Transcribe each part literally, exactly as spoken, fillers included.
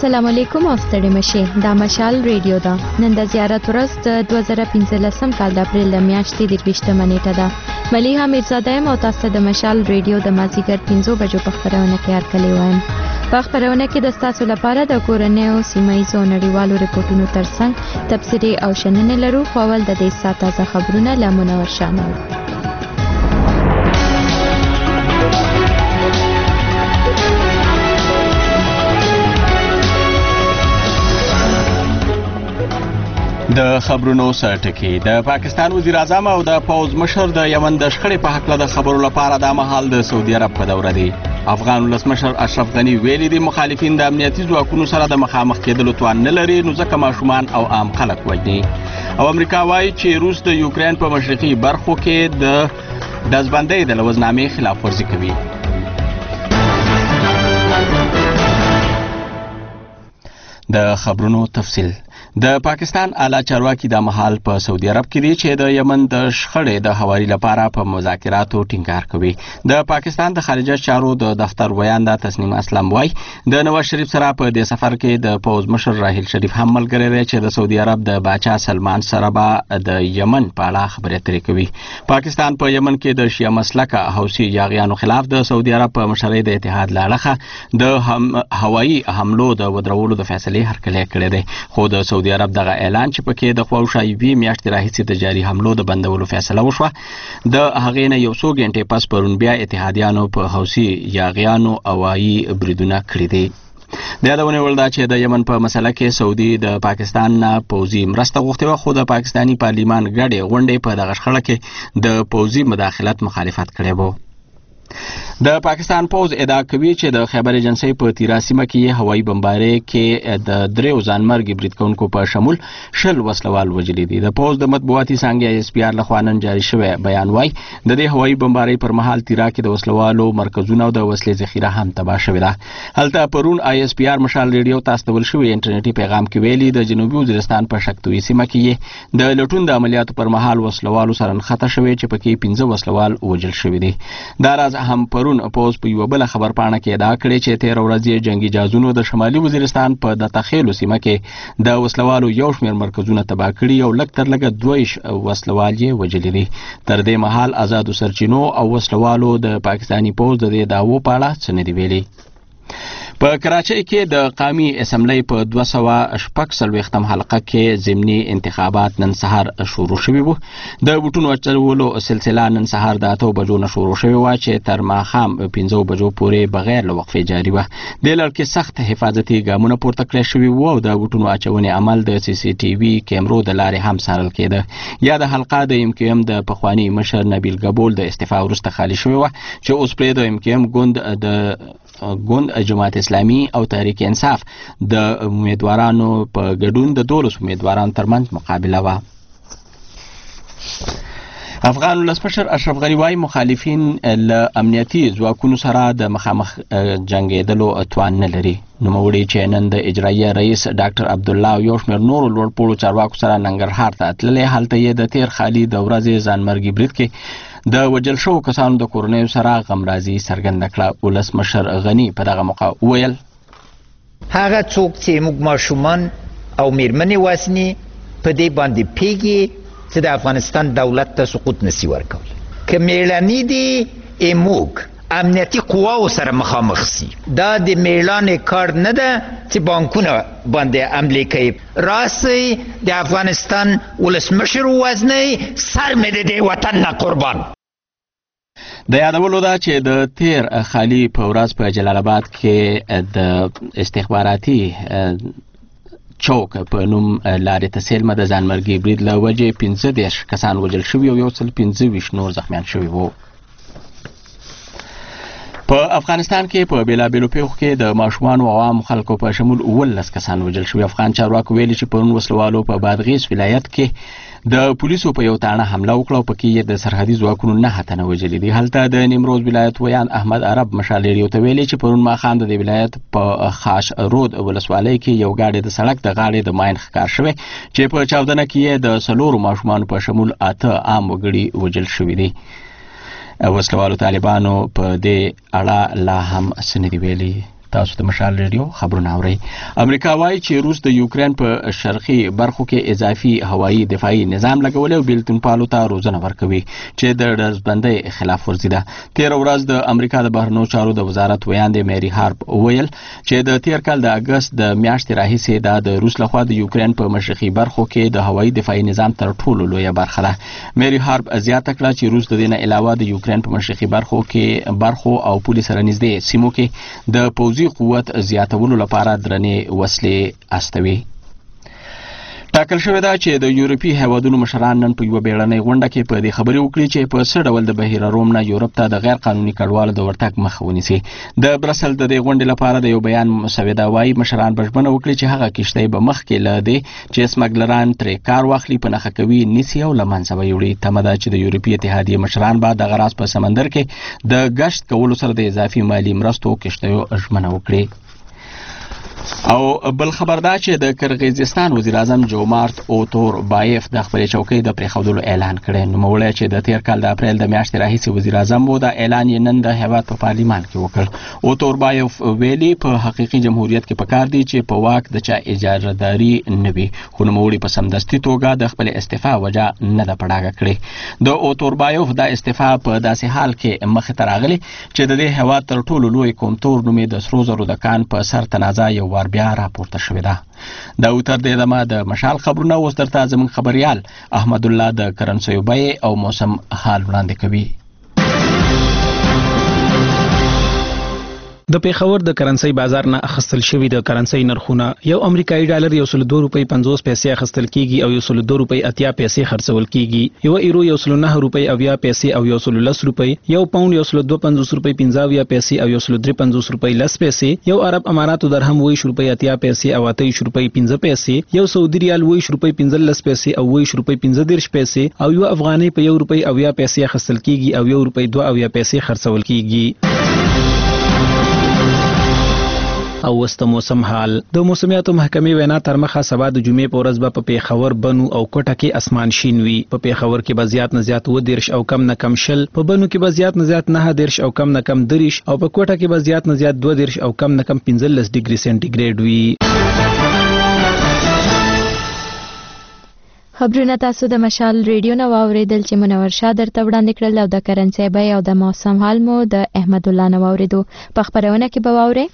السلام علیکم او ستړي مشه دا مشال ریډیو ده. نن د زیارت ورځ د دوه زره پنځلسم کال د اپریل د میاشتې درویشتمه نیټه ده. ملیحه میرزاده یم او تاسو د مشال ریډیو د مازدیګر پنځو بجو په خپرونه کې هرکلی وایم. په خپرونه کې د ستاسو لپاره د کورنیو سیمه ییزو او نړیوالو ریپورټونو ترڅنګ تبصرې او شننې لرو. خو اول د دې ساعت تازه خبرونه له منور شانو. د خبرونو سرټکی د پاکستان وزیر اعظم او د پوز مشر د یمن د شخړې په حق د خبرو لپاره د مهال د سعودي عرب په دوره دی. افغان ولسمشر اشرف غنی ویلي دي مخالفین د امنیتي ځواکونو سره د مخامخ کېدلو توان نه لري، نو ځکه ماشومان او عام خلک وژني. او امریکا وایي چې روس د یوکرين په مشرقي برخو کې د دزبندۍ د لوزنامې خلاف ورزي کوي. د خبرونو تفصیل. د پاکستان اعلی چارواکي د مهال په سعودي عرب کې دي چې د یمن د شخړې د هواري لپاره په مذاکراتو ټینګار کوي. د پاکستان د خارجه چارو د دفتر ویانده تسنیم اسلام وایي د نواز شریف سره په دې سفر کې د پوز مشر راحیل شریف هم ملګری دی چې د سعودي عرب د باچا سلمان سره به د یمن په اړه خبرې اترې کوي. پاکستان په یمن کې د شیعه مسلکه حوثي یاغیانو خلاف د سعودي عرب په مشرۍ د اتحاد له اړخه د هوایي حملو د ودرولو د فیصلې هرکلی کړی دی. خو د سعودي عرب دغه اعلان چې پکې د خواوشا یوې میاشتې راهیسې د جاري حملو د بندولو فیصله وشوه، د هغې نه یو څو ګنټې پس پرون بیا اتحادیانو په حوثي یاغیانو هوایي بریدونه کړي دي. د یادونې وړ ده چې د یمن په مسله کې سعودي د پاکستان نه پوځي مرسته غوښتې وه، خو د پاکستاني پارلیمان ګډې غونډې په دغه شخړه کې د پوځي مداخلت مخالفت کړی و. د پاکستان پوز ادعا کوي چې د خیبر ایجنسۍ په تیرا سیمه کې هوایي بمبارۍ کې د دریو ځانمرګي برید کوونکو په شمول شل وسلوال وژلي دي. د پوز د مطبوعاتي څانګې ایس پی آر لخوا نن جاري شوی بیان وایي د دې هوایي بمبارۍ پر مهال تیرا کې د وسلوالو مرکزونه او د وسلې ذخیره هم تباه شوې ده. هلته پرون آی ایس پی آر مشال ریډیو ته استول شوی انټرنیټي پیغام کې ویلي د جنوبي وزیرستان په شکتوي سیمه کې د لټون د عملیاتو پر مهال وسلوالو سره نښته شوې چې پکې پنځه وسلوال وژل شوي دي. دا راز هم پرون پوز په یو بل خبر پاڼه کې ادعا کړې چې تیر ورځ جنگي جازونو د شمالي وزیرستان په د تخیلو سیمه کې د وسلوالو یو شمېر مرکزونه تباه کړي او لږ تر لږه دوه وسلوال یې وژلي دي. تر دې مهال آزادو سرچینو او وسلوالو د پاکستاني پوز د دې دعوو په اړه څه نه دي ویلي. په کراچۍ کې د قومي اسمبلی په دوه سوه شپږ څلوېښتم حلقه کې ضمني انتخابات نن سهار شروع شوي وو. د بوټونو اچولو سلسله نن سهار د اتو بجو نه شروع شوې وه چې تر ماښام پنځو بجو پورې بغیر له وقفې جاري وه. دې لړ کې سخت حفاظتي ګامونه پورته کړی شوي وو او د بوټونو اچونې عمل د سی سی ټي وي کیمرو د لارې هم څارل کېده. یا د حلقه د ایم کیو ایم د پخواني مشر نبیل ګبول د استعفا وروسته خالي شوې وه چې اوس پرې د ایم کیو ایم ګوند د ګوند جماعت اسلامي او تحریک انصاف د امیدوارانو په ګډون د دولس امیدوارانو ترمنځ مقابله وه. افغان ولسمشر اشرف غنی وایي مخالفین له امنیتي ځواکونو سره د مخامخ جنګېدلو توان نه لري. نوموړي چې نن د اجرایه رئیس ډاکټر عبدالله او یو شمېر نورو لوړپوړو چارواکو سره ننګرهار ته تللی. هلته یې د تیر خالي د ورځې ځانمرګي برید کې د وژل شوو کسانو د کورنیو سره غمرازي څرګنده کړه. ولسمشر غني په دغه موقع وویل هغه څوک چې موږ ماشومان او میرمنې وسني په دې باندې پیږي چې د افغانستان دولت ته سقوط نسی ورکوي. که میړني دي موږ امنیتي قواو سره مخامخ سي. دا د میړانې کار نه ده چې بانکونه باندې حملې کوي. راسي د افغانستان ولسمشر وزنی سر مې د دې وطن نه قربان. د یادولو ده چې د تیر خالي په ورځ په جلال آباد کې د استخباراتي چوک په نوم لارې ته سیلمه د ځانمرګي برید له وجې پنځه دېرش کسان وژل شوي او یو سل پنځه ویشت نور زخمیان شوي وو. په افغانستان کې په بیلابیلو پیښو کې د ماشومانو او عامو خلکو په شمول اوولس کسان وژل شوي. افغان چارواکو ویلي چې پرون وسلوالو په بادغیس ولایت کې د پولیسو په یو تاڼه حمله وکړه او پکې یې د سرحدي ځواکونو نهه تنه وژلي دي. هلته د نیمروز ولایت ویان احمد عرب مشال ریډیو ته ویلي چې پرون ماښام د دې ولایت په خاش رود ولسوالۍ کې یو ګاډی د سړک د غاړې د ماین ښکار شوی چې په چاودنه کې یې د څلورو ماشومانو په شمول اته عام وګړي وژل شوي دي. وسلوالو طالبانو په دې اړه لا هم څه نه دي ویلي. تاسو د مشال ریډیو خبرونه اورئ. امریکا وايي چې روس د یوکرين په شرقي برخو کې اضافي هوایي دفاعي نظام لګولې او بیلتون پالو ته روزنه ورکوي چې د ډزبندۍ خلاف ورزي ده. تیر ورځ د امریکا د بهرنیو چارو د وزارت ویاندې میری هارپ ویل چې د تیر کال د اگست د میاشتې راهیسې دا د روس لخوا د یوکرين په مشرقي برخو کې د هوایي دفاعي نظام تر ټولو لویه برخه ده. میری هارپ زیاته کړه چې روس د دې نه علاوه د یوکرين په مشرقي برخو کې برخو او پولیس سره نږدې سیمو کې د پوځي قوت زیاتولو لپاره درنې وسلې استوي. ټاکل شوې ده چې د یورپي هیوادونو مشران نن په یوه بیړنۍ غونډه کې په دې خبرې وکړي چې په څه ډول د بهیر روم نه یورپ ته د غیر قانوني کډوالو د ورتګ مخه ونیسي. د برسل د دې غونډې لپاره د یو بیان مسوده وايي مشران بشبنه وکړي چې هغه کښتۍ به مخکې له دې چې سمګلران ترې کار واخلي په نښه کوي نیسي او له منځه ویوړي. تمه ده چې د یورپي اتحادیې مشران به دغه راز په سمندر کې د ګشت کولو سره د اضافي مالي مرستو کښتیو ژمنه وکړي. او بل خبر دا چې د کرغیزستان وزیر اعظم جومارت اوتور بایف د خپل چوکۍ د پریښودلو اعلان کړی. نو موړی چې د تیر کال د اپریل د میاشتې راهیسې وزیر اعظم وو د اعلان یې نن د هیواد په پارلیمان کې وکړ. اوتور بایف ویلي په حقیقي جمهوریت کې پکار دی چې په واک د چا اجارهداري نه وي، خو نوموړي په سمدستي توګه د خپل استعفا وجه نه ده په ډاګه کړې. د اوتور بایف د استعفا په داسې حال کې مخې ته راغلی چې د دې هیواد تر ټولو لوی کومتور نومې د سرو زرو د کان په سر تنازع یو وار بیا راپورته شوې ده. دا اوتر دې دمه د مشال خبرونه اوس درته زموږ خبريال احمد الله د کرنسیو بیې او موسم حال وړاندې کوي. د پیښور د کرنسي بازار نه اخستل شوی د کرنسي نرخونه یو امریکایي ډالر یو سل دوه روپۍ پنځوس پیسې اخستل کیږي او یو سل دوه روپۍ اتیا پیسې خرڅول کیږي. یو ایرو یو سل نه روپۍ اویا پیسې او یو سل لس روپۍ، یو پاوند یو سل دوه پنځوس روپۍ پنځه اویا پیسې او یو سل درې پنځوس روپۍ لس پیسې، یو عرب اماراتو درهم ویش روپۍ اتیا پیسې او اتیش روپۍ پنځه پیسې، یو سعودي ریال ویش روپۍ پنځه لس پیسې او ویش روپۍ پنځه دیرش پیسې او یو افغاني په یو روپۍ اویا پیسې اخستل کیږي او یو روپۍ دوه اویا پیسې خرڅول کیږي. او وست موسم حال د موسمیاتو محکمې وینا تر مخه سبا د جمعې په ورځ به په پیښور، بنو او کوټه کې اسمان شین وي. په پیښور کې به زیات نه زیات و دیرش او کم نه کم شل، په بنو کې به زیات نه زیات نه دیرش او کم نه کم دریش او په کوټه کې به زیات نه زیات دوه دیرش او کم نه کم پنځلس ډیګري سنټیګریډ وي. خبرونه تاسو د مشال ریډیو نه واوریدل چې منور شاه درته وړاندې کړل او د کرنسي بیې او د موسم حال مو د احمد الله نه واوریدو. په خبرونه کې به واورئ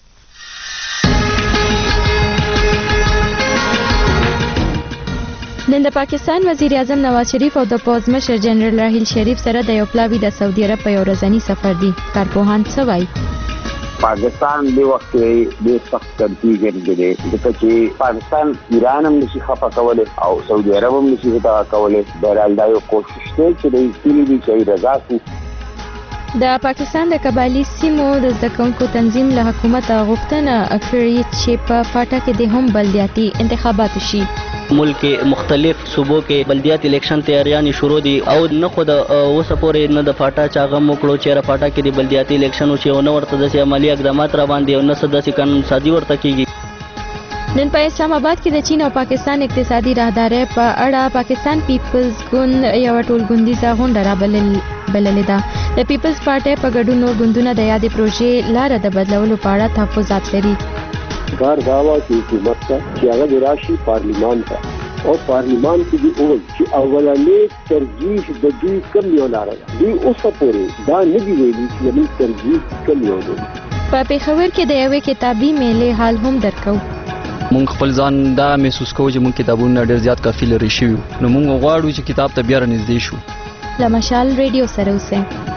نن د پاکستان وزیر اعظم نواز شریف او د پوځ مشر جنرال راحیل شریف سره د یو پلاوي د سعودي عرب په یو ورځني سفر دی. کارپوهان څه وایي؟ پاکستان د وخت کې ډېر سخت ترتیب لري ځکه چې پاکستان ایران هم نشي خفه کولی او سعودي عرب هم نشي خفه کولی. بهرحال دا یو کوشش دی چې د کلی دي چې رضا شي. د پاکستان د قبایلي سیمو د زده کوونکو تنظیم له حکومت غوښتنه کړې چې په پاټا کې د هم بلدیاتي انتخابات شي. ملک کې مختلف صوبو کې بلدیات الیکشن تیاریاں شروع دي او نه خو د اوسه پورې نه د پاټا چاغه موکړو چې را پاټا کې د بلدیاتي الیکشن او چې نو ورته د عملی اقدامات را باندې او نه سداسي قانون سازي ورته کیږي. نن په اسلام آباد کې د چین او پاکستان اقتصادي راهداري په اړه پاکستان پیپلز ګوند یو ټولګوندیزه غونډه را بللې ده. د پیپلز پارټي په ګډون نور ګوندونه د یادې پروژې لاره د بدلولو په اړه تحفظات لري. کار داوا کی حکومت کا چې هغه د راشي پارلیمان ته او پارلیمان کې دی او چې اولنې ترجیح د دوی کم یو لاره دی اوسه پورې دا نه دی ویلي چې موږ ترجیح کم یو دی. په پیښور کې د یوې کتابي میلې حال هم درکو. مونږ خپل ځان دا محسوس کوو چې مونږ کتابونه ډېر زیات کافي لري شو، نو مونږ غواړو چې کتاب ته بیا رانږدې شو. له مشال ریډیو سره اوسئ.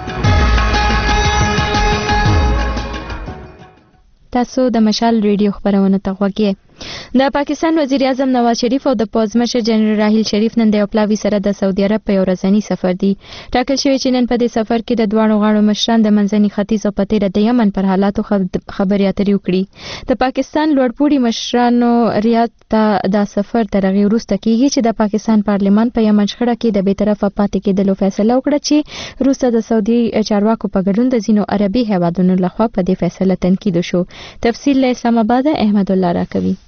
تاسو د مشال ریډیو خبرونه ته غوږ یې. د پاکستان وزیر اعظم نواز شریف او د پوځ مشر جنرال راحیل شریف نن د یو پلاوي سره د سعودي عرب په یو ورځني سفر دی. ټاکل شوی چې نن په دې سفر کې د دواړو غاړو مشران د منځني ختیځ او په تېره د یمن پر حالاتو خبرې اترې وکړي. د پاکستان لوړپوړي مشرانو ریاض ته دا سفر تر هغې وروسته کیږي چې د پاکستان پارلمان په یمن شخړه کې د بې طرفه پاتې کېدلو فیصله وکړه چې وروسته د سعودي چارواکو په ګډون د ځینو عربي هیوادونو لخوا په دې فیصله تنقید شو. تفصیل له اسلام آباد احمد الله راکوي.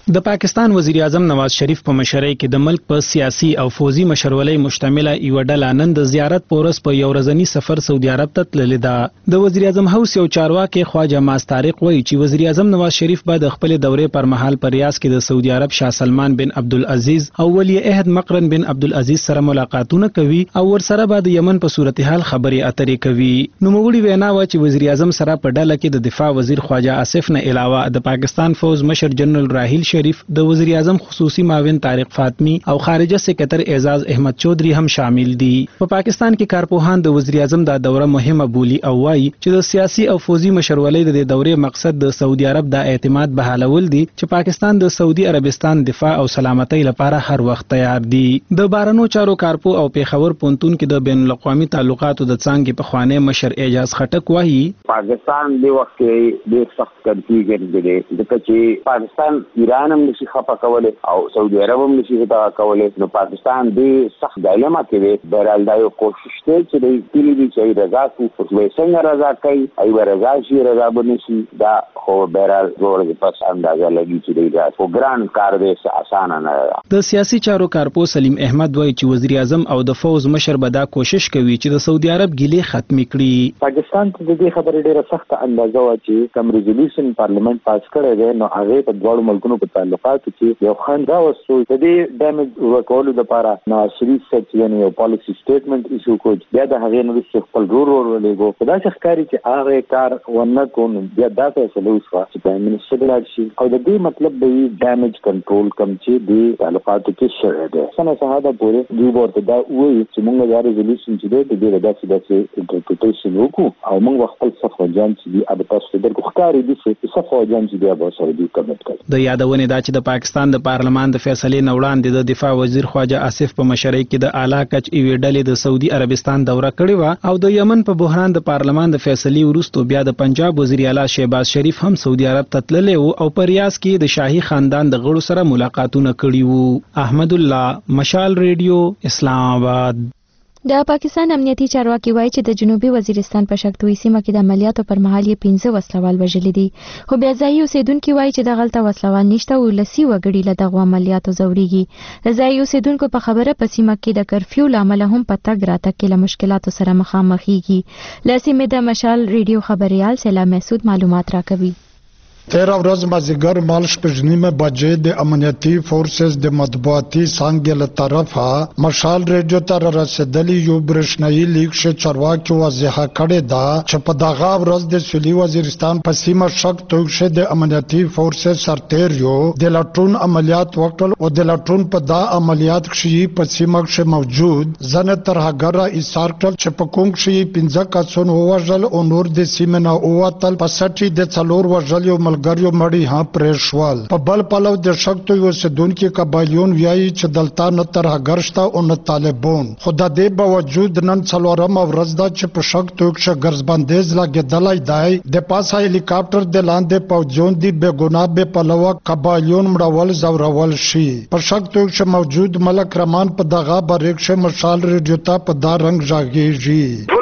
د پاکستان وزیر اعظم نواز شریف په مشرۍ کې د ملک په سیاسي او فوزي مشرولۍ مشتمله یو ډله نن د زیارت پورس په یو ورځنی سفر سعودي عرب ته تللې ده. د وزیر اعظم هوس یو چارواکي خواجه ماس طارق وایي چې وزیر اعظم نواز شریف به د خپل دورې پر مهال په ریاض کې د سعودي عرب شاه سلمان بن عبدالعزیز او ولی عهد مقرن بن عبدالعزیز سره ملاقاتونه کوي او ورسره به د یمن په صورتحال خبرې اترې کوي. نوموړي وینا و چې وزیر اعظم سره په ډله کې د دفاع وزیر خواجه آصف نه علاوه د پاکستان فوز مشر جنرال راحیل شریف، د وزیر اعظم خصوصي معاون طارق فاطمی او خارجه سکرټر اعزاز احمد چودھری هم شامل دي. په پاکستان کې کارپوهان د وزیر اعظم د دوره مهمه بولی او وایي چې د سیاسي او فوزي مشرولۍ د دورې مقصد د سعودي عرب د اعتماد بحالول دي چې پاکستان د سعودي عربستان دفاع او سلامتۍ لپاره هر وخت تیار دي. د بارنو چارو کارپو او پیښور پونتون کې د بین الاقوامي تعلقاتو د څانګې په خوانې مشر اعجاز خټک وایي پاکستان دی وخت کې ډېر سخت کنفیوژن دی ځکه چې پاکستان ایران هم نشي خپه کولی او سعودي عرب هم نشي خپه کولی. نو پاکستان ډېر سخت ډایلما کې دی. بهرحال دا یو کوشش دی چې دوی کلي دي چې رضا کوي اوس به څنګه رضا کوي ای به رضا شي رضا به نشي دا خو بهرحال زور د پس اندازه لګي چې دی دا خو ګران کار دی اسانه نه ده. د سیاسي چارو کارپو سلیم احمد وایي چې وزیر اعظم او د فوز مشر به دا کوشش کوي چې د سعودي عرب ګیلې ختمې کړي. پاکستان ته د دې خبرې ډېره سخته اندازه وه چې کوم ریزولوشن پارلیمنت پاس کړی دی نو هغې په دواړو ملکونو په تعلقاتو کې یو خنډ راوستو. د دې ډیمیج ورکولو دپاره نواز شریف صاحب چې یعنې یو پالیسي سټیټمنټ ایشو کړ، بیا د هغې نه وروسته خپل رور ور ولېږو. په داسې ښکاري چې هغه کار ونه کړو نو بیا دا فیصله وشوه چې پرایم منسټر لاړ شي او د دې مطلب به وي ډیمیج کنټرول کوم چې د تعلقاتو کې شوی دی. څنګه سهاده پورې دوی به ورته دا ووایي چې موږ دا ریزولوشن چې دی د دې به داسې داسې انټرپریټیشن وکړو او موږ به خپل صف فوجیان چې دي هغه تاسو ته درکړو. ښکاري دي چې صف فوجیان چې دی به سره دوی کمټ کوي. د یادونې دا چې د پاکستان د پارلمان د فیصلې نه وړاندې د دفاع وزیر خواجه آصف په مشرۍ کې د اعلی کچ یوې ډلې د سعودي عربستان دوره کړې وه او د یمن په بحران د پارلمان د فیصلې وروسته بیا د پنجاب وزیر اعلی شهباز شریف هم سعودي عرب ته تللی و او په ریاض کې د شاهي خاندان د غړو سره ملاقاتونه کړي وو. احمد الله، مشال ریډیو، اسلام آباد. د پاکستان امنیتي چارواکي وایي چې د جنوبي وزیرستان په شکتوي سیمه کې د عملیاتو پر مهال یې پنځه وسلوال وژلي دي، خو بیا ځایي اوسیدونکي وایي چې دغلته وسلوال نشته او لسي وګړي له دغو عملیاتو ځورېږي. د ځایي اوسیدونکو په خبره په سیمه کې د کرفیو له امله هم په تګ راتګ کې له مشکلاتو سره مخامخېږي. له سیمې د مشال ریډیو خبریال سیلا محسود معلومات راکوي. تیرہ ورځ مازیګر مال شپږ نیمه بجې د امنیتي فورسز د مطبوعاتي څانګې له طرفه مشال ریډیو ته رسېدلي یو برېښنایي لیک ښه چارواکي واضحه کړې ده چې په دغه ورځ د سویلي وزیرستان په سیمه شک توګ د امنیتي فورسز سرتیریو د لټون عملیات وکړل او د لټون په دا عملیات کښې په سیمه کښې موجود ځنې ترهګره ایثار کړل چې په کوم کښې پنځه کسان ووژل او نور د سیمې نه ووتل. په سټې د څلور وژل یو ګریو مړی ها پرېښول. په بل پلو د شکتو اوسېدونکي قبایلیون وایي چې دلته نه ترهګر شته او نه طالبان، خو د دې باوجود نن څلورمه ورځ ده چې په شکتو کښې ګرځبندیز لګېدلی دی. د پاسه هلیکاپټر د لاندې پوځیان دي بې ګناه بې پلوه قبایلیون مړول زورول شي. په شکتو کښې موجود ملک رحمان په دغه باره کښې مشال ریډیو ته په دا رنګ غږېږي.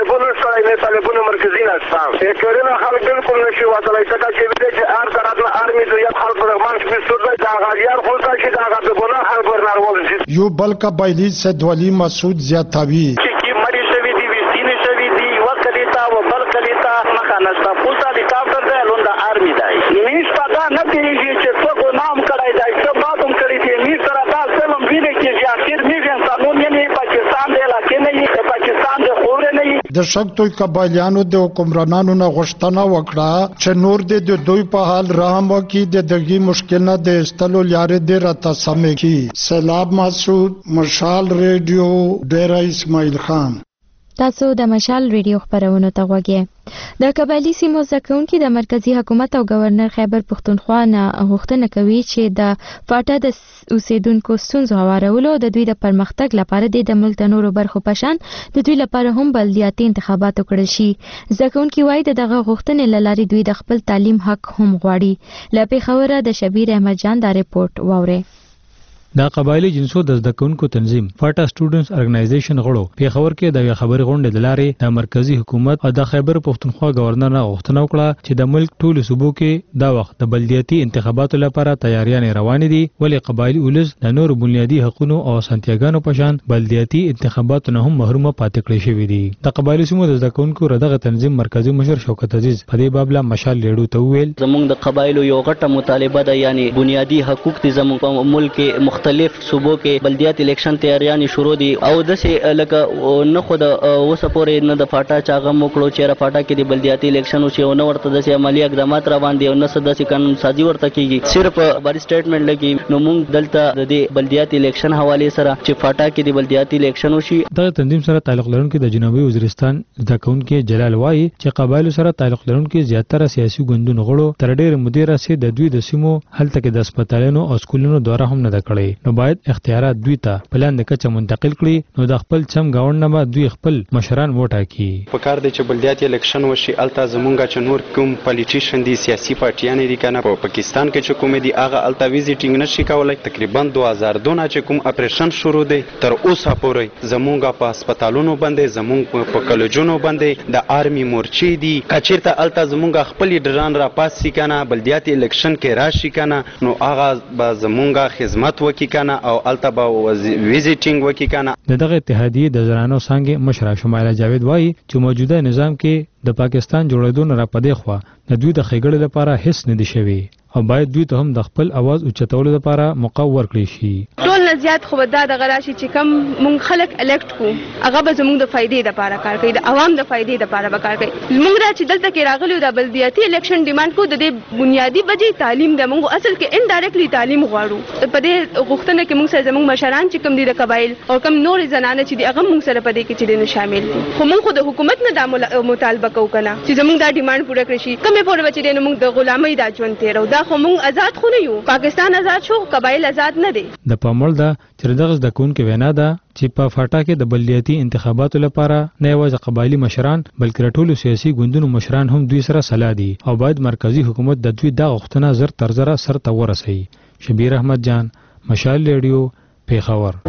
طالبونو مرکزی هستم. فکرونه خلک بالکل نشي وصلای څنګه چې چې هر طرف نه ارمی د یو خلک پر منځ کې سود دا غاریار خو چې دا غته ګناه خلک ورنارول شي. یو بل قبایلی سید ولی مسعود زیاتوی چې مړی شوی دی وسینې شوی دی وکلیتا و بل کلیتا مخانستا پولیس هلیکاپټر دی لوندا ارمی دی. نیش پتا نه پیږي چې څو نام کړای دی څو باتم کړی دی نیش سره دا سلام ویني چې ځاکر میږي قانون یې پاکستان دی لکه نه یې پاکستان دی خو نه د شکتوی قبایلیانو د حکمرانانو نه غوښتنه وکړه چې نور د دوی په حال رحم وکړي، د دغې مشکل نه د ایستلو لارې دې راته سمې کړي. سیلاب مسعود، مشال ریډیو، ډیره اسماعیل خان. تاسو د مشال ریډیو خبرونو ته غوږی. د قبایلي سیمو زده کوونکي د مرکزي حکومت او گورنر خیبر پښتونخوا نه غوښتنه کوي چې د فاټا د اوسیدونکو ستونزو هوارولو د دوی د پرمختګ لپاره د ملک د نورو برخو په شان د دوی لپاره هم بلدیاتي انتخابات وکړل شي. زده کوونکي وایي د دغه غوښتنې له لارې دوی د خپل تعلیم حق هم غواړي. له پېښوره د شبیر احمد جان دا ریپورټ واورئ. د قبایلی جنسو د زده کوونکو تنظیم فاټا سټوډنټس ارګنایزیشن غړو پیښور کې د خبري غونډې د لارې د مرکزی حکومت او د خیبر پښتونخوا گورنر نه غوښتنه وکړه چې د ملک ټولو صوبو کې دا وخت د بلدیاتي انتخاباتو لپاره تیاریانې روانې دي، ولې قبایلی ولس د نور بنیادی حقوقو او سنتیاګانو په شان بلدیاتي انتخاباتو نه هم محروم پاتې کړي شوی دي. د قبایلی سیمو د زده کوونکو ردغه تنظیم مرکزی مشر شوکت عزیز په دې باب لا مشال لیډو ته وویل زمونږ د قبایلو یو غټه مطالبه ده، یعنی بنیادی حقوق دي زمونږ په ملک مختلف صوبو کې بلدیات الیکشن تیاریانې شروع دي او داسې لکه نه خو د اوسه پورې نه د فاټا چاغه موکړو چې را فاټا کې د بلدیاتي الیکشن او چې نه ورته داسې عملی اقدامات روان دي او نه څه داسې قانون سازي ورته کېږي، صرف باري سټیټمنټ لګي. نو موږ دلته د دې بلدیاتي الیکشن حوالې سره چې فاټا کې د بلدیاتي الیکشن وشي. دغه تنظیم سره تعلق لرونکي د جنوبي وزیرستان زده کوونکي جلال وایي چې قبایلو سره تعلق لرونکي زیاتره سیاسي ګوندونو غړو تر ډېرې مودې راهیسې د دوی د سیمو هلته کې د هسپتالونو او سکولونو دوره هم نه ده کړې، نو باید اختیارات دوی ته پلان د کچه منتقل کړي، نو د خپل چم گاوند نه دوی خپل مشران وټاکي. په کار دی چې بلدیاتي الیکشن وشي، الته زمونږ چې نور کوم پالیټیشن دي سیاسي پارټیان دي کنه په پاکستان کې چې کوم دي هغه الته ویزیټینګ نشي کولای. تقریبا دوه هزار دو نه چې کوم اپریشن شروع دی تر اوسه پورې زمونږ په هسپتالونو باندې زمونږ په کالجونو باندې د آرمي مورچې دي، کچیرته الته زمونږ خپل ډران را پاسي کنه بلدیاتي الیکشن کې راشي کنه نو هغه به زمونږ خدمت وکي کنه او الته به ویزیټینګ وکي کنه. دغه اتحادیه د زنانو څنګه مشره شمایله جاوید وایي چې موجوده نظام کې د پاکستان جوړېدو نه را پدې خوا د دوی د خېګړې لپاره هیڅ نه دي شوی او باید دوی ته هم د خپل आवाज اوچتولو لپاره موقع ورکړي شي. ټول نه زیات خو دا د غراشي چې کم مونږ خلک الکټ کو هغه به زموږ د فائدې لپاره کار کوي، د عوام د فائدې لپاره به کار کوي. مونږ را چې دلته کې راغلو د بلدیاتي الیکشن ډیماند کو د دې بنیادی وجې تعلیم د مونږ اصل کې انډایرکټلی تعلیم غواړو. په دې غوښتنه کې مونږ سره زموږ مشران چې کم دي د قبایل او کم نور زنانه چې دي هغه مونږ سره په دې کې چې نه شامل دي، خو مونږ خو د حکومت نه د مطالبه کوو کنه چې زموږ دا ډیماند پوره کړی شي. کومه پورې چې د مونږ د غلامۍ دا ژوند تیرو دا خو مونږ آزاد خو نه یو، پاکستان آزاد شو قبایل آزاد نه دي. د پاموړ دا چې دغه د کوونکو وینا ده چې په فاټا کې د بلدیاتي انتخاباتو لپاره نه یوازې قبایلی مشران بلکې ټولو سیاسي ګوندونو مشران هم دوی سره سلا دي او باید مرکزی حکومت د دوی د غوښتنه زر تر زره سر ته ورسوي. شبیر احمد جان، مشال ریډیو، پیښور.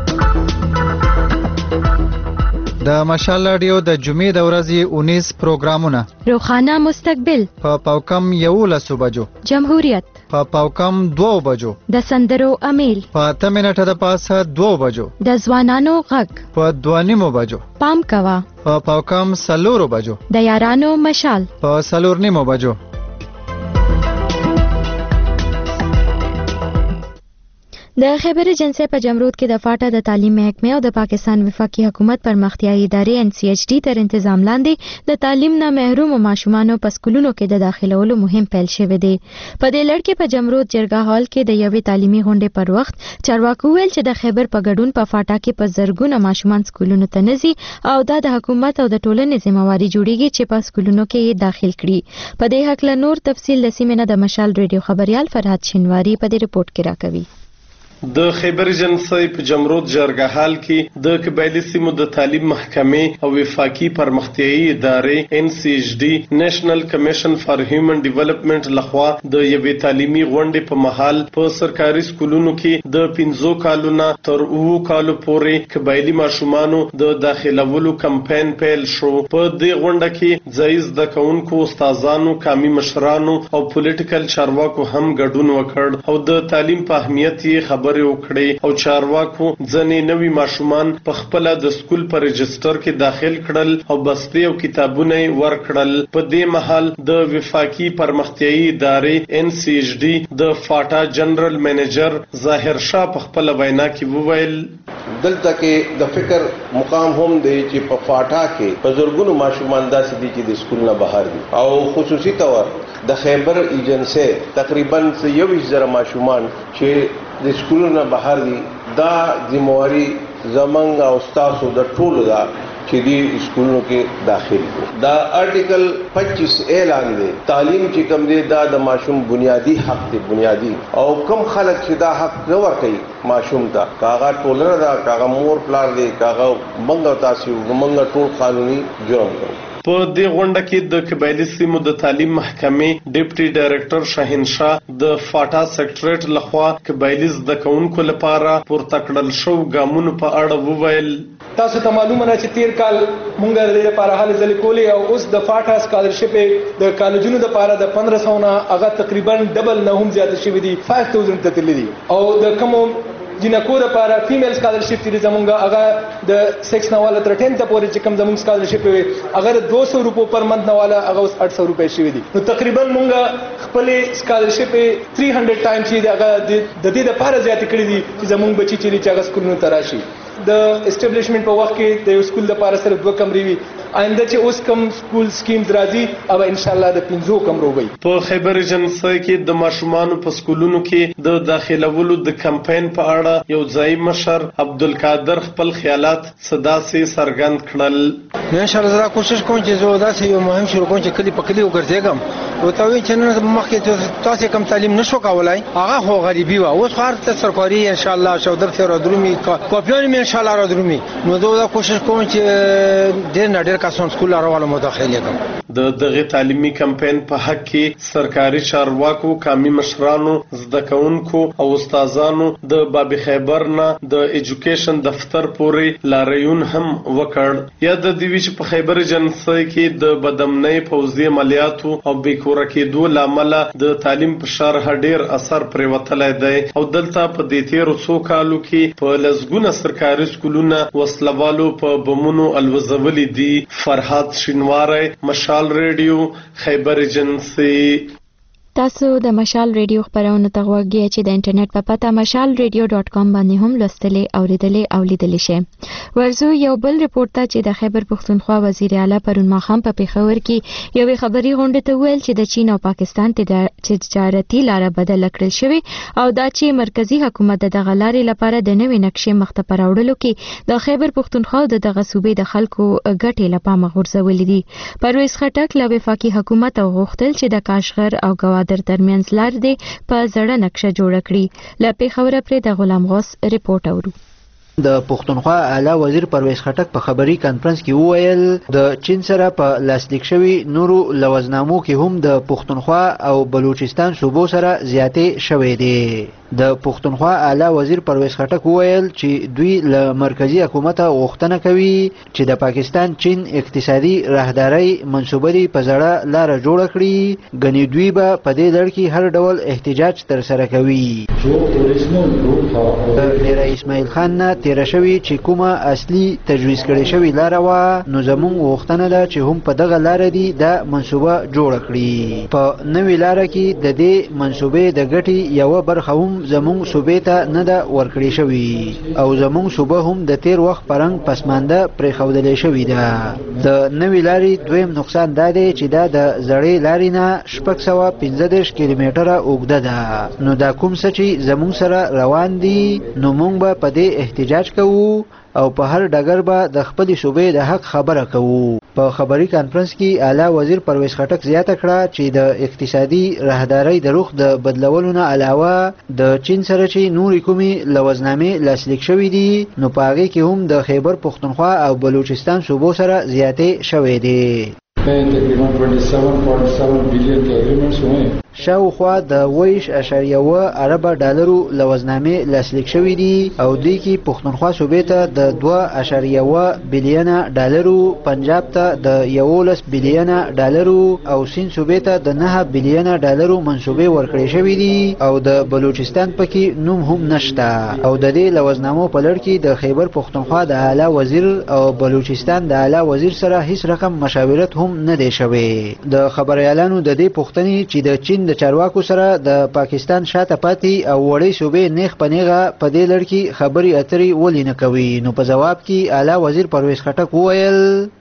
د مشال رادیو د جمعې د ورځې اونیس پروګرامونه: روخانه مستقبل په پاوکم یولسو بجو، جمهوریت په پاوکم دوو بجو، د سندرو امیل په اته منټه د پاسه دوو بجو، د ځوانانو غږ په دوه نیمو بجو، پام کوا په پاوکم سلورو بجو، د یارانو مشال په سلور نیمو بجو. د خیبر ایجنسی په جمرود کې د فاټا د تعلیم محکمه او د پاکستان وفاقي حکومت پرمختیایي ادارې ان سی ایچ ډي تر تنظیم لاندې د تعلیم نه محروم ماشومان په سکولونو کې د داخلولو مهم پیل شوی دی. په دې لړ کې په جمرود جرګه هال کې د یوې تعلیمي غونډې پر وخت چارواکو ویل چې د خیبر په ګډون په فاټا کې په زرګونه ماشومان سکولونو ته نزي او دا د حکومت او د ټولنې ذمہواری جوړیږي چې په سکولونو کې یې داخل کړي. په دې حق له نور تفصیل لسیمنه د مشال ریډیو خبريال فرحت شینواری په دې رپورت کې راکوي. د خیبر ایجنسی په جمرود جرګه حال کې د قبایلی سیمو د تعلیم محکمې او وفاقي پرمختیایي ادارې ان سی ایچ ډي نېشنل کمیشن فار هیومن ډیولپمنٹ لخوا د یوې تعلیمي غونډې په مهال په سرکاري سکولونو کې د پنځو کالو نه تر اوو کالو پورې قبایلی ماشومانو د داخلولو کمپاین پیل شو. په دې غونډه کې ځای زده کوونکو، استادانو، قومي مشرانو او پولیټیکل چارواکو هم ګډون وکړ او د تعلیم په اهمیت یې خبر خبرې وکړې او چارواکو ځنې نوي ماشومان په خپل د سکول پر رجستر کې داخل کړل او بستې او کتابونه ورکړل. په دې مهال د وفاقي پرمختیایي ادارې ان سی ایچ ډي د فاټا جنرال منیجر ظاهر شاه په خپل وینا کې وویل دلته کې د فکر مقام هم دی چې په فاټا کې په زرګونو ماشومان داسې دي چې د سکول نه بهر دي او خصوصي تور د خیبر ایجنسی تقریبا یویشت زره ماشومان چې د سکولونو نه بهر دي. دا ذمہواری زمنګ او تاسو د ټولو دا چې دی سکولونو کې داخل کو. دا آرټیکل پچیس اعلان دی تعلیم چې کوم دی دا د ماشوم بنیادی حق دی بنیادی او کم خلک چې دا حق نه ورکوي ماشوم ته کاغه ټولنه دا کاغه مور پلار دی کاغه منګ تاسو منګ ټول قانوني جرم کوي. په دې غونډه کې د قبایلی سیمو د تعلیم محکمې ډیپټي ډایریکټر شاهین شاه د فاټا سیکریټریټ لخوا قبایلی زده کوونکو لپاره پورته کړل شو ګامونو په اړه وویل. تاسو ته معلومه ده چې تیر کال مونږ د دې لپاره هلې ځلې کولې او اوس د فاټا سکالرشپ د کالجونو لپاره د پندرہ سو نه هغه تقریبا ډبل نه هم زیات شوی دي پنځه هزار ته تللی دي او د کوم جنکو لپاره فیمیل سکالرشپ چې زمونږ هغه د سکس نه والا تر ټینته پورې چې کوم زمونږ سکالرشپ وي هغه دو سو روپو پر منث نه والا هغه اوس آٹھ سو روپے شوی دي. نو تقریبا مونږ خپل سکالرشپ تین سو ټایم چې هغه د دې لپاره زیات کړی دي چې زمونږ بچی چې هغه سکولونو ته راشي. د اسټابلیشمنت په وخت کې د یو سکول لپاره صرف دوه کمرې وي. آینده چې اوس کوم سکول سکیمز راځي او ان شاء الله د پنځو کمرو وي. په خیبر ایجنسی کې د ماشومان په سکولونو کې د داخلولو د کمپاین په اړه یو ځای مشر عبدالقادر خپل خیالات صدا سي سرګند کړل. ان شاء الله زه کوشش کوم چې زه داسې یو مهم شروع کوم چې کلی په کلی وګرځېږم او ته وی چې نن مخکې تاسو کوم تعلیم نشو کولای هغه خو غریبي و اوس هر څه سرکاري ان شاء الله شودر ته را درومي کاپیان ان شاء الله را درومي. نو زه کوشش کوم چې ډېر نه ډېر کسان سکول راواله مداخله کوم. د دغه تعلیمي کمپاین په حق کې سرکاري چارواکو قومي مشرانو زده کوونکو او استادانو د باب خیبر نه د ایجوکیشن دفتر پورې لاریون هم وکړ. یا د دیوی چې په خیبر ایجنسی کې د بدامنۍ پوځي عملیاتو او بیکوره کېدو لامل د تعلیم په شرح ډیر اثر پرې وتلی دی او دلته په دې تیرو څو کالو کې په لسګونه سرکاري سکولونه وسلوالو په بمونو الوزولي دي. فرحات شینواری، مشال ریډیو، خیبر ایجنسی. تاسو د مشال ریډیو خبرونه ته غوږی چې د انټرنیټ په پته مشال ریډیو ډاټ کام باندې هم لوستلې اوریدلې او لیدلې شئ. ورزو یو بل ریپورت ته چې د خیبر پښتونخوا وزیر اعلی پرون ماښام په پیښور کې یو خبري غونډه ته ویل چې د چین او پاکستان ته تجارتي لار بدل کړل شوی او دا چې مرکزی حکومت د دغه لارې لپاره د نوې نقشې مخته پراوړلو کې د خیبر پښتونخوا د دغه صوبې د خلکو ګټې لپاره غورځولې دي. پرویز خټک له وفاقي حکومت غوښتل چې د کاشغر او ګواد در ترمنځ لار دی په زړه نقشه جوړ کړي. له پیښور پرې د غلام غوث ریپورت اورو. د پښتونخوا اعلی وزیر پرویز خټک په خبري کانفرنس کې وویل د چین سره په لاسلیک شوی نورو لوزنامو کې هم د پښتونخوا او بلوچستان صوبو سره زیاتې شوې دي. د پښتونخوا اعلی وزیر پرویز خټک وویل چې دوی له مرکزی حکومت غوښتنه کوي چې د پاکستان چین اقتصادي راهداري منسوبري په زړه لار جوړ کړي. غني دوی به په دې لړ کې هر ډول احتجاج تر سره کوي. د اسماعیل خان نه تیر شوی چې کومه اصلي تجویز کړي شوی لار و نو زموږ غوښتنه ده چې هم په دغه لار دی د منسوبه جوړ کړي. په نوې لار کې د دې منسوبې د ګټي یو برخه هم زموږ صوبې ته نه ده ورکړې شوې او زموږ صوبه هم د تیر وخت پرنګ پسمانده پرېښودلې شوې ده. د نوې لارې دویم نقصان دا دی چې دا د زړې لارې نه شپږ سوه پنځه دېرش کیلومتره اوږده ده. نو دا کوم څه چې زموږ سره روان دي نو موږ به په دې احتجاج کوو او په هر ډګر به د خپل صوبې د حق خبره کوو. په خبري کانفرنس کې اعلی وزیر پرویز خټک زیاته کړه چې د اقتصادي راهداري د رخ د بدلولو نه علاوه د چین سره چې نورې کومې لوزنامې لاسلیک شوې دي نو په هغې کې هم د خیبر پښتونخوا او بلوچستان صوبو سره زیاتې شوې دي. تقریبا सत्ताईस पॉइंट सात बिलियन के एग्रीमेंट्स हुए हैं. شاوخوا د ویش اشاریه و ارب ډالرو لوزنامې لاسلیک شوې دي او دوی کې پښتونخوا صوبې ته د دوه اشاریه و بلیونه ډالرو، پنجاب ته د یولس بلیونه ډالرو او سین صوبې ته د نه بلیونه ډالرو منسوبې ورکړې شوې دي او د بلوچستان پکې نوم هم نشته. او د دې لوزنامو په لړ کې د خیبر پښتونخوا د اعلی وزیر او بلوچستان د اعلی وزیر سره هیڅ رقم مشاورت هم نه دی شوی. د خبريالانو د دې پوښتنې چې د چین د چارواکو سره د پاکستان شاته پاتې او وړې صوبې نیغ په نیغه په دې لړ کې خبرې اترې ولې نه کوي نو په جواب کې اعلی وزیر پرویز خټک وویل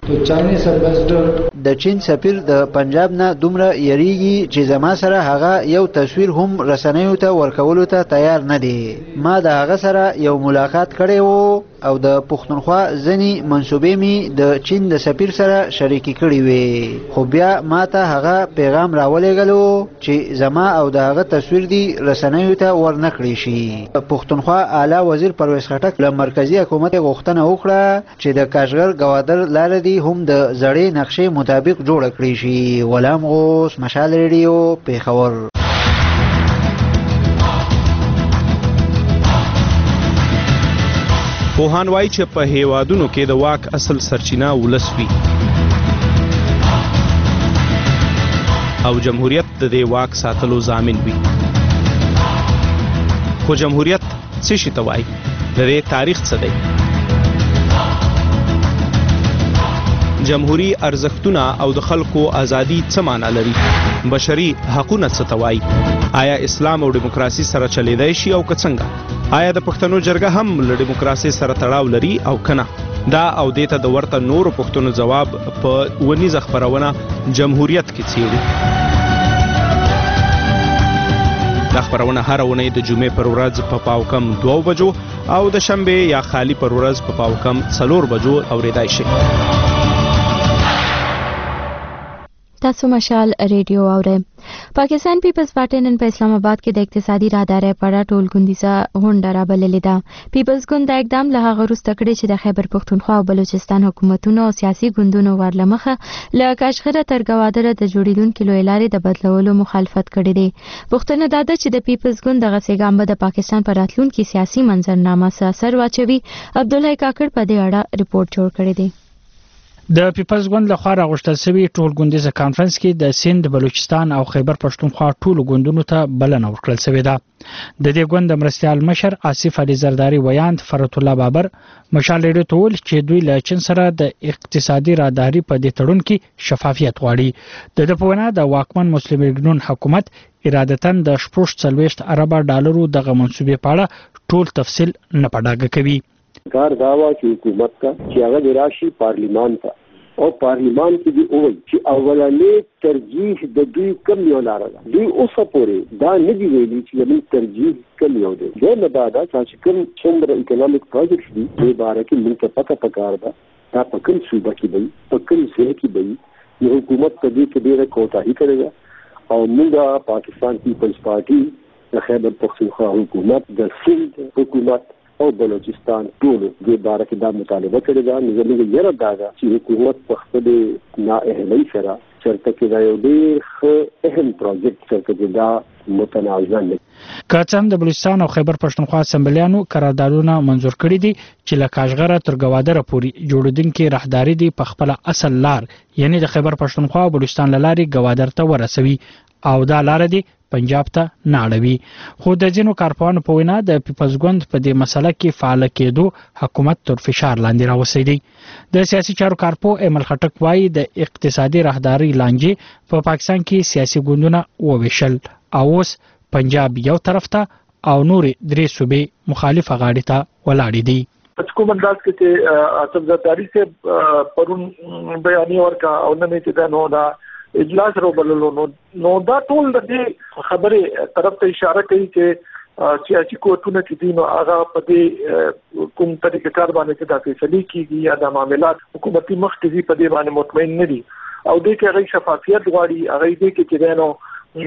د چین سفیر د پنجاب نه دومره یریږي چې زما سره هغه یو تصویر هم رسنیو ته ورکولو ته تیار نه دی. ما د هغه سره یو ملاقات کړی وو او د پښتونخوا ځینې منصوبې می د چین د سفیر سره شریکي کړې وې، خو بیا ماته هغه پیغام راولېږلو چې زما او د هغه تصویر دی رسنیو ته ورنکړی شي. پښتونخوا اعلی وزیر پرویز خټک له مرکزی حکومت غوښتنه وکړه چې د کاشغر ګوادر لار دی هم د زړې نقشې مطابق جوړ کړی شي. غلام غوث، مشال ریډیو، پیښور. پوهان وایي چې په هیوادونو کې د واک اصل سرچینه ولس وي او جمهوریت د دې واک ساتلو ضامن وي. خو جمهوریت څه شي ته وایي؟ د دې تاریخ څه دی؟ جمهوری ارزښتونه او د خلکو ازادي څه معنا لري؟ بشري حقونه څه ته وایي؟ آیا اسلام او دیموکراسي سره چلیدای شي او که څنګه؟ آیا د پښتنو جرګه هم له دیموکراسي سره تړاو لري او کنه؟ دا او دې ته د ورته نورو پښتنو ځواب په ونیزه خپرونه جمهوریت کې څیړو. دا خپرونه هر اونۍ د جمعې پر ورځ په پاو کم دوه بجو او د شنبې یا خالی پر ورځ په پاو کم څلور بجو اوریدای شي. تاسو مشال ریډیو اورئ. پاکستان پیپلز پارټي نن په اسلام آباد کې د اقتصادي راهدارۍ په اړه ټولګوندیزه غونډه رابللې ده. پیپلز ګوند دا اقدام له هغه وروسته کړی چې د خیبر پښتونخوا او بلوچستان حکومتونو او سیاسي ګوندونو ور له مخه له کاشغره تر ګوادره د جوړیدونکو لویې لارې د بدلولو مخالفت کړی دی. پوښتنه دا ده چې د پیپلز ګوند دغه ګام به د پاکستان پر راتلونکي سیاسي منظرنامه څه اثر واچوي. عبدالله کاکړ په دې اړه ریپورت جوړ کړی دی. د پیپلز ګوند لخوا راغوښتل شوی ټولګوندیزه کانفرنس کې د سند، بلوچستان او خیبر پښتونخوا ټولو ګوندونو ته بلنه ورکړل شوې ده. د دې ګوند د مرستیال مشر آصف علي زرداری ویاند فرت الله بابر مشال ریډیو ته وویل چې دوی له چین سره د اقتصادي راهداري په دې تړون کې شفافیت غواړي. د ده په وینا د واکمن مسلم لیګ نون حکومت ارادتاً د شپږ څلوېښت اربه ډالرو دغه منصوبې په اړه ټول تفصیل نه په ډاګه کوي. کار داوا چې حکومت کا چې هغه د راشي پارلیمان ته او پارلیمان کې دی اول چې اولنې ترجیح د دوی کم یو لار ده. دوی اوسه پورې دا نه دی ویلي چې زموږ ترجیح کم یو دی. دا نه دا چې کوم څومره اکونومیک پروجیکټس دي په باره کې موږ ته پته پکار ده دا په کوم صوبه کې دی، په کوم ځای کې دی. یو حکومت په دې کې ډېره کوتاهي کړې ده او موږ پاکستان پیپلز پارټي د خیبر پښتونخوا حکومت، د سند حکومت او بلوچستان ټولو دې باره کې دا مطالبه کړې ده. نو زموږ یره دا ده چې حکومت په خپلې نااهلۍ سره چېرته کې دا یو ډېر ښه اهم پروجیکټ چېرته کې دا متنازعه نه که څه هم د بلوچستان او خیبر پښتونخوا اسمبلیانو قراردادونه منظور کړي دي چې له کاشغره تر ګوادره پورې جوړېدونکې راهداري دي په خپله اصل لار یعنی د خیبر پښتونخوا او بلوچستان له لارې ګوادر ته ورسوي او دا لاره دي پنجاب ته نه اړوي. خو د ځینو کارپوهانو په وینا د پیپلز ګوند په دې مسله کې فعاله کېدو حکومت تر فشار لاندې راوستی دی. د سیاسي چارو کارپوه ایمل خټک وایي د اقتصادي راهداري لانجې په پا پاکستان کې سیاسي ګوندونه وویشل او اوس پنجاب یو طرف ته او نور درې صوبې مخالفه غاړې ته ولاړې دي. کوم انداز کې چې اعظم زرداری سے پرون بیانیه ورکا او نن چې دا نو دا اجلاس روبللو نو نو دا ټول د دې خبرې طرف ته اشاره کوي چې سیاسي قوتونه چې دي نو هغه په دې کوم طریقې کار باندې چې دا فیصلې کیږي یا د معاملات حکومتي مخ ته په دې باندې مطمئن نه دي او دې کې هغه شفافیت غواړي، هغه دې کې چې نو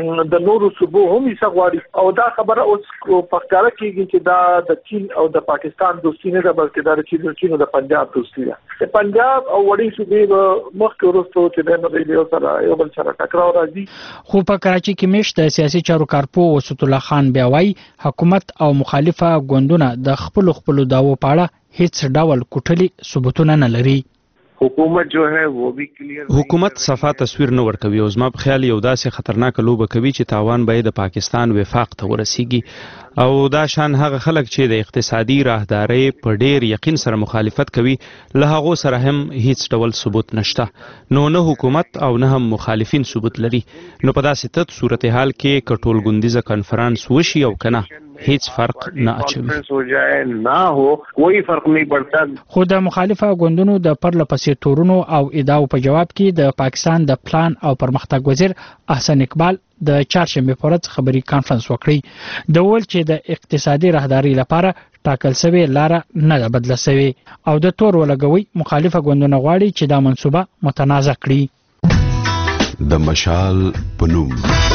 د نورو صوبو هم یې غواړي او دا خبره اوس په ښکاره کیږي چې دا د چین او د پاکستان دوستي نه ده بلکې دا د چین او د پنجاب دوستي ده. د پنجاب او وړې صوبې به مخکې وروسته چې نو د یو سره یو بل سره ټکراو راځي. خو په کراچي کې میشت د سیاسي چارو کارپوه وسط الله خان بیا وایي حکومت او مخالفه ګوندونه د خپلو خپلو دعوو په اړه هیڅ ډول کوټلي ثبوتونه نه لري. حکومت جو ہے وہ بھی کلیئر حکومت صفا تصویر نه ورکوي او زما په خیال یو داسې خطرناک لوبه کوي چې تاوان به د پاکستان وفاق ته ورسیږي او دا شان هغه خلک چې د اقتصادي راهدارۍ په ډیر یقین سره مخالفت کوي له هغو سره هم هیڅ ډول ثبوت نشته. نو نه حکومت او نه هم مخالفین ثبوت لري. نو په داسې تت صورتحال کې که ټولګوندیزه کنفرانس وشي او کنه هیڅ فرق نه اچوي. हो जाए ना हो कोई فرق नहीं पड़ता. خو د مخالفه ګوندونو د پرله پسې تورونو او ادعاو په جواب کې د پاکستان د پلان او پرمختګ وزیر احسن اقبال د چهارشنبه په ورځ خبري کانفرنس وکړي. د ول چې د اقتصادي راهداري لپاره ټاکل شوی لار نه ده بدله شوی او د تور ولګوي مخالفه ګوندونه غواړي چې دا منصوبه متنازع کړي. د مشال پنوم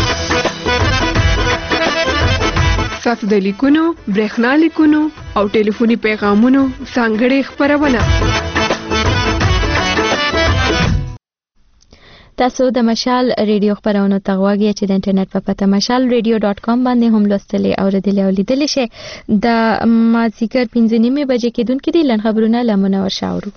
تاسو د لیکونو برېښنا لیکونو او ټلیفوني پیغامونو څنګه خبرونه تاسو د مشال ریډیو خبرونه تغواږی چې د انټرنیټ په پته مشال ریډیو ډاټ کام باندې هم لوستلی او ردلی او لیدلی شئ. د مازیګر پنځه نیمې بجې کېدونکې دي لن خبرونه له منور شاورو.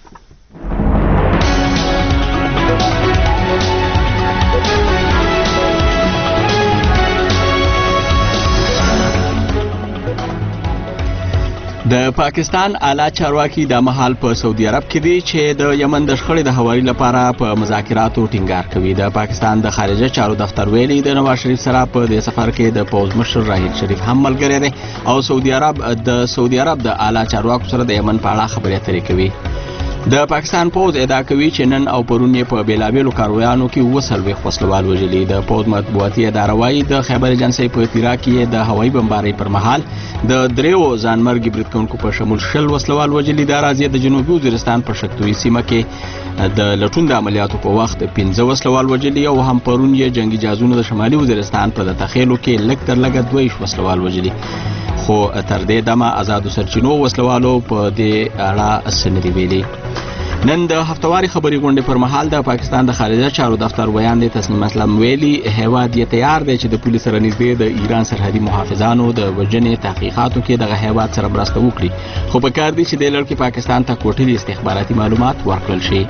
د پاکستان اعلی چارواکي د مهال په سعودي عرب کې دي چې د یمن د شخړې د هواري لپاره په مذاکراتو ټینګار کوي. د پاکستان د خارجه چارو دفتر ویلي د نواز شریف سره په دې سفر کې د پوز مشر راهیل شریف هم ملګری دی او سعودي عرب د سعودي عرب د اعلی چارواکو سره د یمن په اړه خبرې اترې کوي. د پاکستان پوز ادعا کوي چې نن او پرون یې په بیلابیلو کاروانو کې وسلوي وسلوال وژلي. د پوز مطبوعاتي اداره وايي د خیبر ایجنسۍ په اطلاع کې د هوایي بمبارۍ پر مهال د دریو ځانمرګي بریدکونکو په شمول شل وسلوال وژلي. د راځي د جنوبي وزیرستان په شکتوي سیمه کې د لټون د عملیاتو په وخت پنځه وسلوال وژلي او هم پرون یې جنگي جازونه د شمالي وزیرستان په تخیلو کې لږ تر لږه دوه وسلوال وژلي. خو تر دې دمه آزادو سرچینو وسلوالو په دې اړه سندري ویلي. نن د هفتواري خبري غونډې پر مهال د پاکستان د خارجه چارو دفتر ویان دی تسنیم اسلام ویلي هیواد یې تیار دی چې د پولیس سره نږدې د ایران سرحدي محافظانو د وژنې تحقیقاتو کې دغه هیواد سره مرسته وکړي. خو په کار دی چې د لړ کې پاکستان ته کوټلي استخباراتي معلومات ورکړل شي.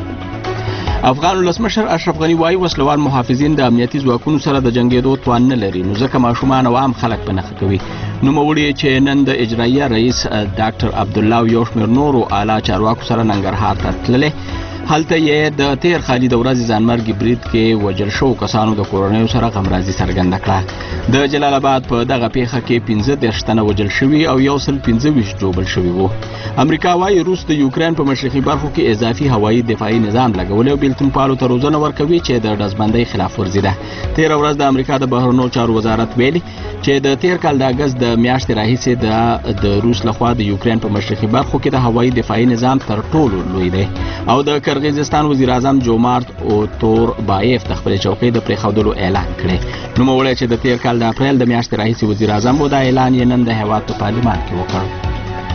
افغان ولسمشر اشرف غنی وايي وسلوال محافظین د امنیتي ځواکونو سره د جنگېدو توان نه لري نو ځکه ماشومان او عام خلک په نښه کوي. نوموړي چې نن د اجرایه رئیس ډاکټر عبدالله او یو شمېر نورو اعلی چارواکو سره ننګرهار ته تللی. هلته یې د تیر خالي د ورځې ځانمرګي برید کې وژل شوو کسانو د کورنیو سره غمرازي څرګنده کړه. د جلال آباد په دغه پیښه کې پنځه دېرش تنه وژل شوي او یو سل پنځه ویشت ژوبل شوي وو. امریکا وايي روس د یوکرین په مشرقي برخو کې اضافي هوایي دفاعي نظام لګولی او بیلتونپالو ته روزنه ورکوي چې د ډزبندۍ خلاف ورزي ده. تېره ورځ د امریکا د بهرنیو چارو وزارت ویلي چې د تیر کال د اګست د میاشتې راهیسې د روس لخوا د یوکرین په مشرقي برخو کې د هوایي دفاعي نظام تر ټولو لوی دی. او د قرغیزستان وزیر اعظم جومارت اوتور بایف د خپلې چوکۍ د پرېښودلو اعلان کړی. نوموړی چې د تیر کال د اپریل د میاشتې راهیسې وزیر اعظم و دا اعلان یې نن د هیواد په پارلمان کې وکړ.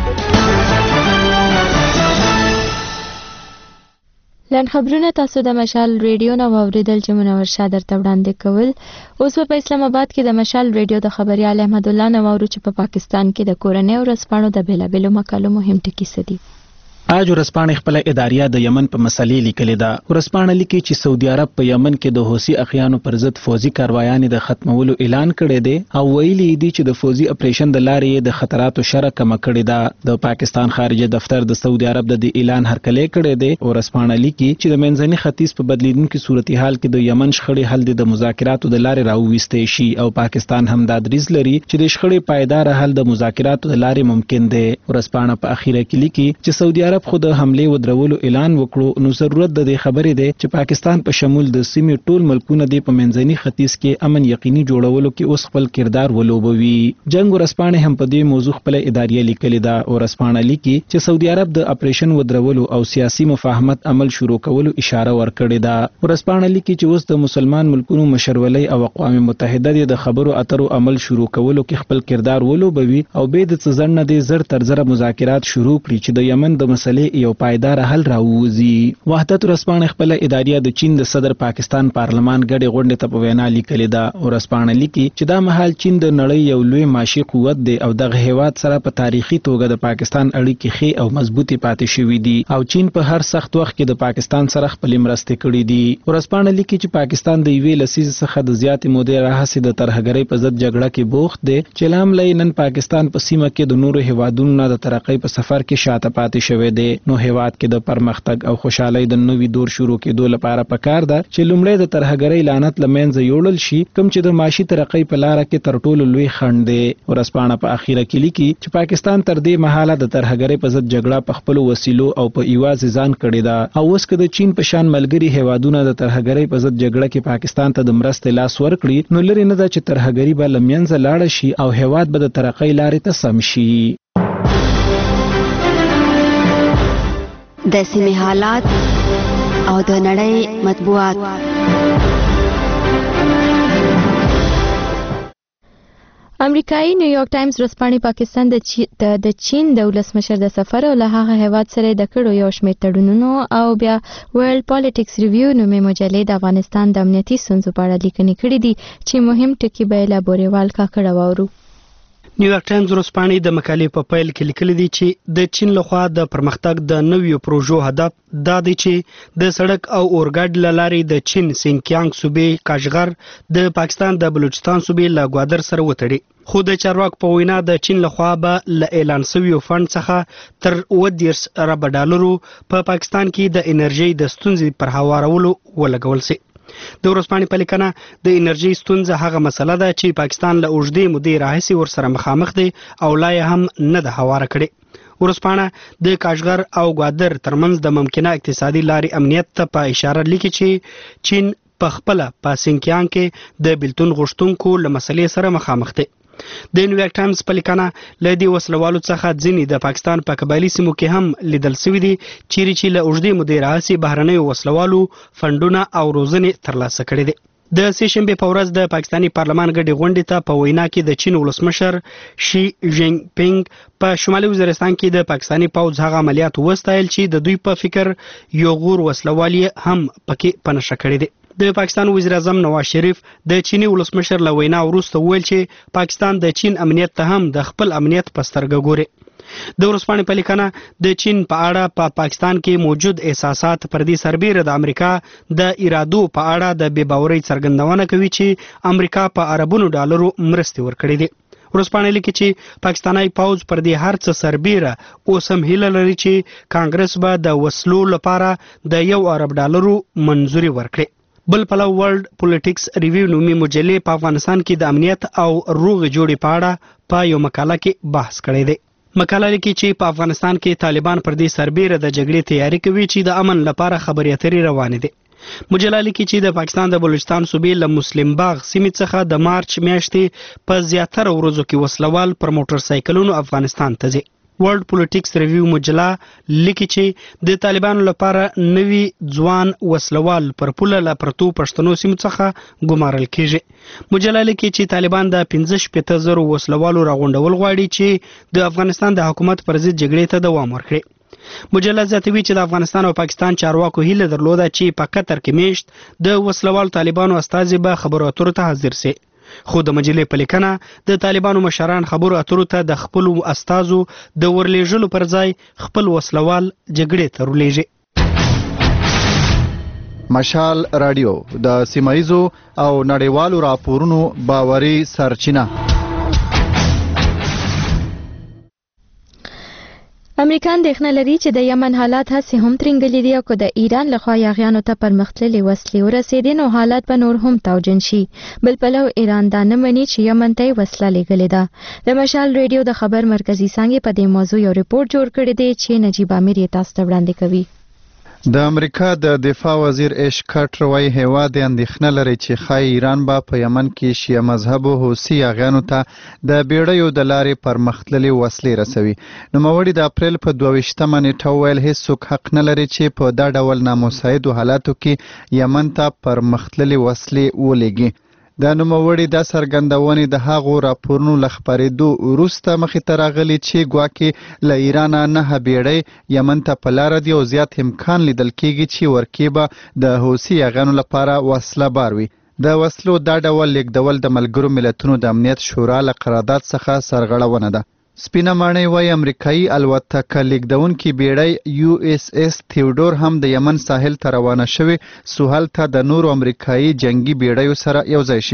لن خبرونه تاسو د مشال ریډیو نو اوریدل چې منور شاه درته وړاندې کول. اوس په اسلام آباد کې د مشال ریډیو د خبريال احمد الله نوورو چې په پاکستان کې د کورنۍ ورځپاڼو د بیلابیلو مقالو مهم ټکي سدي. اج ورسپانې خپل اداریه د یمن په مسلې لیکلې ده. ورسپانې لیکي چې سعودي عرب په یمن کې د حوثي اخیانو پر ضد فوزي کاروایانې د ختمولو اعلان کړی دی او ویلي دی چې د فوزي اپریشن د لارې د خطراتو شره کم کړی ده. د پاکستان خارجه دفتر د سعودي عرب د دې اعلان هرکلی کړی دی. ورسپانې لیکي چې د منځني ختیځ په بدلیدونکو صورتحال کې د یمن شخړې حل د مذاکراتو د لارې راوویستې شي او پاکستان هم دا دریځ لري چې د شخړې پایدار حل د مذاکراتو د لارې ممکن دی. ورسپانې په اخیره کې لیکي چې سعودي عرب خو د حمله ودرولو اعلان وکړو نو ضرورت د دې خبرې دی چې پاکستان په شمول د سیمې ټول ملکونه د په منځني ختیځ کې امن یقیني جوړولو کې اوس خپل کردار ولوبوي. جنگ ورسپانې هم په دې موضوع خپل اداریه لیکلې ده. ورسپانې لیکي چې سعودي عرب د اپریشن ودرولو او سیاسي مفاهمت عمل شروع کولو اشاره ورکړې ده. ورسپانې لیکي چې اوس د مسلمان ملکونو مشرولۍ او اقوام متحده د خبرو اترو عمل شروع کولو کې خپل کردار ولوبوي او به د څه ځنه د زر تر زر مذاکرات شروع کړي چې د یمن د مسلې یو پایدار حل راووزي. وحدت ورسپانې خپل اداریه د چین د صدر پاکستان پارلمان غړي غونډه ته په وینا لیکلې ده. ورسپانې لیکي چې دا مهال چین د نړۍ یو لوی ماشي قوت دی او دغه هیواد سره په تاریخي توګه د پاکستان اړیکې ښې او مضبوطی پاتې شوې دي او چین په هر سخت وخت کې د پاکستان سره خپل مرستې کړې دي. ورسپانې لیکي چې پاکستان د یوې لسیزې څخه د زیاتې مودې راهیسې د ترهګرۍ په ضد جګړه کې بوخت دی چې لامل نن پاکستان په سیمه کې د نورو هیوادونو نه د ترقۍ په سفر کې شاته پاتې شوی شوې دی. نو هیواد کې د پرمختګ او خوشحالۍ د نوي دور شروع کېدو لپاره پکار ده چې لومړی د ترهګرۍ لعنت له منځه یوړل شي، کوم چې د معاشي ترقۍ په لاره کې تر ټولو لوی خنډ دی. ورځپاڼه په اخیره کې لیکي چې پاکستان تر دې مهاله د ترهګرۍ په ضد جګړه په خپلو وسیلو او په یوازې ځان کړې ده، او اوس که د چین په شان ملګري هیوادونه د ترهګرۍ په ضد جګړه کې پاکستان ته د مرستې لاس ورکړي، نو لرې نه ده چې ترهګري به له منځه لاړه شي او هیواد به د ترقۍ لارې ته سم شي. د سیمې حالات او د نړۍ مطبوعات. امریکایي نیویارک ټایمز ورځپاڼې پاکستان د چی... د چین د ولسمشر د سفر او له هغه هیواد سره د کړو یو شمېر تړونونو او بیا ورلد پالیټکس ریویو نومې مجلې د افغانستان د امنیتي ستونزو په اړه لیکنې کړې دي چې مهم ټکي به له بوريوال کاکړه واورو. نیویارک ټایمز ورځپاڼې د مقالې په پیل کې لیکلي دي چې د چین لخوا د پرمختګ د نویو پروژو هدف دا دی چې د سړک او اورګاډ له لارې د چین سینکیانګ صوبې کاشغر د پاکستان د بلوچستان صوبې له ګوادر سره وتړي. خو د چارواکو په وینا د چین لخوا به له اعلان شویو فند څخه تر اوه دېرش اربه ډالرو په پاکستان کې د انرژي د ستونزې پر هوارولو ولګول شي. د ورځپاڼې په لیکنه د انرژي ستونزه هغه مسله ده چې پاکستان له اوږدې مودې راهیسې ورسره مخامخ دی او لا یې هم نه ده هواره کړې. ورځپاڼه د کاشغر او ګوادر ترمنځ د ممکنه اقتصادي لارې امنیت ته په اشاره لیکي چې چین په خپله په سینکیانګ کې د بیلتون غوښتونکو له مسلې سره مخامخ دی. د نیویارک ټایمز په لیکنه له دې وسلوالو څخه ځینې د پاکستان په قبایلي سیمو کې هم لیدل شوي دي، چیرې چې له اوږدې مودې راهیسې بهرنیو وسلوالو فنډونه او روزنې ترلاسه کړې دي. د سې شنبې په ورځ د پاکستاني پارلمان ګډې غونډې ته په وینا کې د چین ولسمشر شي جینګ پینګ په شمالي وزیرستان کې د پاکستاني پوځ هغه عملیات وستایل چې د دوی په فکر یو غور وسلوال هم پکې پنشه کړی دی. د پاکستان وزیر اعظم نواز شریف د چینی ولسمشر له وینا وروسته وویل چې پاکستان د چین امنیت ته هم د خپل امنیت په سترګه ګوري. د ورځپاڼې په لیکنه د چین په اړه په پا پاکستان کې موجود احساسات پر دې سربیره د امریکا د ارادو په اړه د بې باورۍ څرګندونه کوي چې امریکا په اربونو ډالرو مرستې ورکړې دي. ورځپاڼه لیکي چې پاکستاني پوځ پر دې هر څه سربیره اوس هم هیله لري چې کانګرس به د وسلو لپاره د یو ارب ډالرو منظوري ورکړي. بل پلو ورلد پولیټکس ریویو نومي مجلې په افغانستان کې د امنیت او روغې جوړې په اړه په یو مقاله کې بحث کړی دی. مقاله لیکي چې په افغانستان کې طالبان پر دې سربیره د جګړې تیاری کوي چې د امن لپاره خبرې اترې روانې دي. مجله لیکي چې د پاکستان د بلوچستان صوبې له مسلم باغ سیمې څخه د مارچ میاشتې په زیاتره ورځو کې وسلوال پر موټر سایکلونو افغانستان ته ځي. ورلد پولیټکس ریویو مجله لیکي چې د طالبانو لپاره نوي ځوان وسلوال پر پوله له پرتو پښتنو سیمو څخه ګمارل کیږي. مجله لیکي چې طالبان د پنځه شپېته زرو وسلوالو راغونډول غواړي چې د افغانستان د حکومت پر ضد جګړې ته دوام ورکړي. مجله زیاتوي چې د افغانستان او پاکستان چارواکو هیله درلوده چې په قطر کې میشت د وسلوال طالبانو استازي به خبرو اترو ته حاضر سي. خو د مجلې په لیکنه د طالبانو مشران خبرو اترو ته د خپل استازو د ورلېږلو پر ځای خپل وسلوال جګړې ته ورلېږي. مشال رادیو د سیمایزو او نړیوالو راپورونو باوري سرچینه. امریکا اندېښنه لري چې د یمن حالات هسې هم ترنګلي دي او که د ایران لخوا یاغیانو ته پرمختللې وسلې ورسېدې نو حالات به نور هم توجن شي. بل پلو ایران دا نه مني چې یمن ته یې وسله لیږلې ده. د مشال ریډیو د خبر مرکزي څانګې په دې موضوع یو ریپورت جوړ کړی دی چې نجیب امیر یې تاسو ته وړاندې کوي. د امریکا د دفاع وزیر ایش کارټر وايي هیواد اندېښنه لري چې ښایي ایران به په یمن کې شیعه مذهبو حوثي یاغیانو ته د بیړیو د لارې پرمختللې وسلې رسوي. نوموړي د اپریل په دوه ویشتمه نیټه وویل هیڅوک حق نه لري چې په دا ډول نامساعدو حالاتو کې یمن ته پرمختللې وسلې ولېږي. د نوموړي دا څرګندونې د هغو راپورونو له خپرېدو وروسته مخې ته راغلي چې ګواکې له ایرانه نهه بیړۍ یمن ته په لاره دي او زیات امکان لیدل کېږي چې ورکې به د حوثي یاغیانو لپاره وسله بار وي. د وسلو دا ډول لیږدول د ملګرو ملتونو د امنیت شورا له قرارداد څخه سرغړونه ده. سپینه ماڼۍ وايي امریکایي الوتکه لیږدونکي بیړۍ یو اس اس تیودور هم د یمن ساحل ته روانه شوې څو هلته د نورو امریکایي جنگي بیړیو سره یو ځای شي.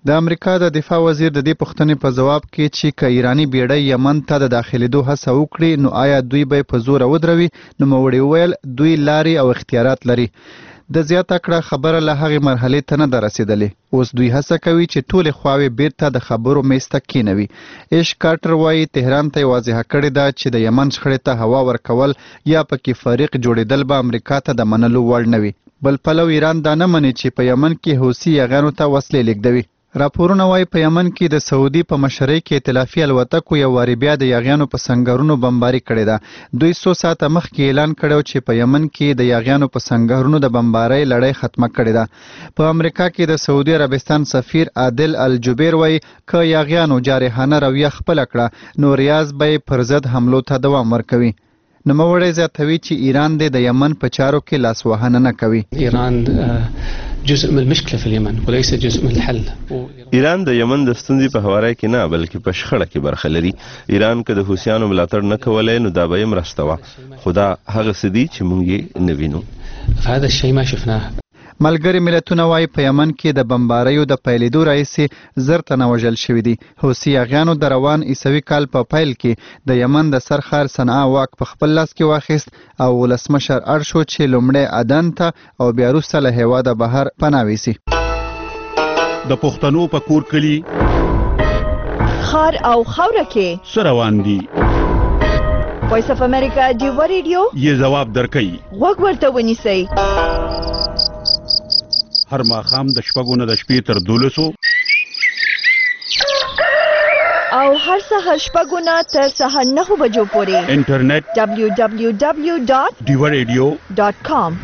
د امریکا د دفاع وزیر د دې پوښتنې په جواب کې چې که ایرانی بیړۍ یمن ته د داخلېدو هڅه وکړي نو آیا دوی به په زور ودروي، نو نوموړي وویل دوی لارې او اختیارات لري. د زیاته کړه خبره له هغې مرحلې ته نه ده رسېدلې، اوس دوی هڅه کوي چې ټولې خواوې بیرته د خبرو میز ته کېنوي. ایش کارټر وایي تهران ته یې واضحه کړې ده چې د یمن شخړې ته هوا ورکول یا پکې فریق جوړېدل به امریکا ته د منلو وړ نه وي. بل پلو ایران دا نه مني چې په یمن کې حوثي یاغیانو ته وسلې لیږدوي. راپورونه وایي په یمن کې د سعودي په مشرۍ کې ائتلافي الوتکو یو وارې بیا د یاغیانو په سنګرونو بمباري کړې ده. دوی څو ساعته مخکې اعلان کړی چې په یمن کې د یاغیانو په سنګرونو د بمبارۍ لړۍ ختمه کړې ده. په امریکا کې د سعودي عربستان سفیر عادل الجبیر وایي که یاغیانو جارحانه رویه خپله کړه نو ریاض به یې پر ضد حملو ته دوام ورکوي. نوموړی زیاتوي چې ایران د یمن په چارو کې لاسوهنه نه کوي. ایران جزء من المشكله في اليمن وليس جزء من الحل. ایران د یمن د ستونزې په هواري کې نه بلکې په شخړه کې برخه لري. ایران که د حوثیانو ملاتړ نه کولای نو دا به یې مرسته وه، خو دا هغه څه دي چې موږ یې نه وینو. هذا الشيء ما شفناه. ملګري ملتونه وایي په یمن کې د بمباریو د پیلېدو راهیسې زر تنه وژل شوي دي. حوثي یاغیانو د روان عیسوي کال په پیل کې د یمن د سرښار صنعا واک په خپل لاس کې واخیست او ولسمشر اړ شو چې لومړی عدن ته او بیا وروسته له هېواده بهر پناه ویسي. د پښتنو په کور کلي خار او خاوره کې څه روان دي؟ وایس اف امریکا ډیو ریډیو یې ځواب درکوي. غوږ ورته ونیسئ. هر ماښام د شپږو نه د شپې تر دولسو او هر سهار شپږو نه تر سهار نهو بجو پورې انټرنیټ دبلیو دبلیو دبلیو ډاټ ډیو ریډیو ډاټ کام.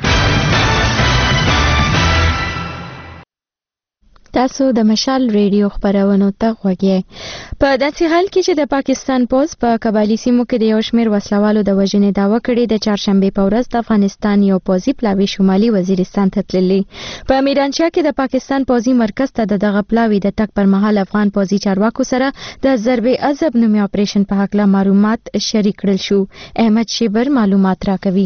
تاسو د مشال ریډیو خبرونو ته غوږی. په داسې حال کې چې د پاکستان پوز په قبایلی سیمو کې د یو شمېر وسلوالو د وژنې دعوه کړې د چهارشنبې په ورځ د افغانستان یو پوځي پلاوي شمالي وزیرستان ته تللی. په میرانشاه کې د پاکستان پوځي مرکز ته د دغه پلاوي د تګ پر مهال افغان پوځي چارواکو سره د ضرب عذب نومي اپریشن په هکله معلومات شریک کړل شو. احمد شیبر معلومات راکوي.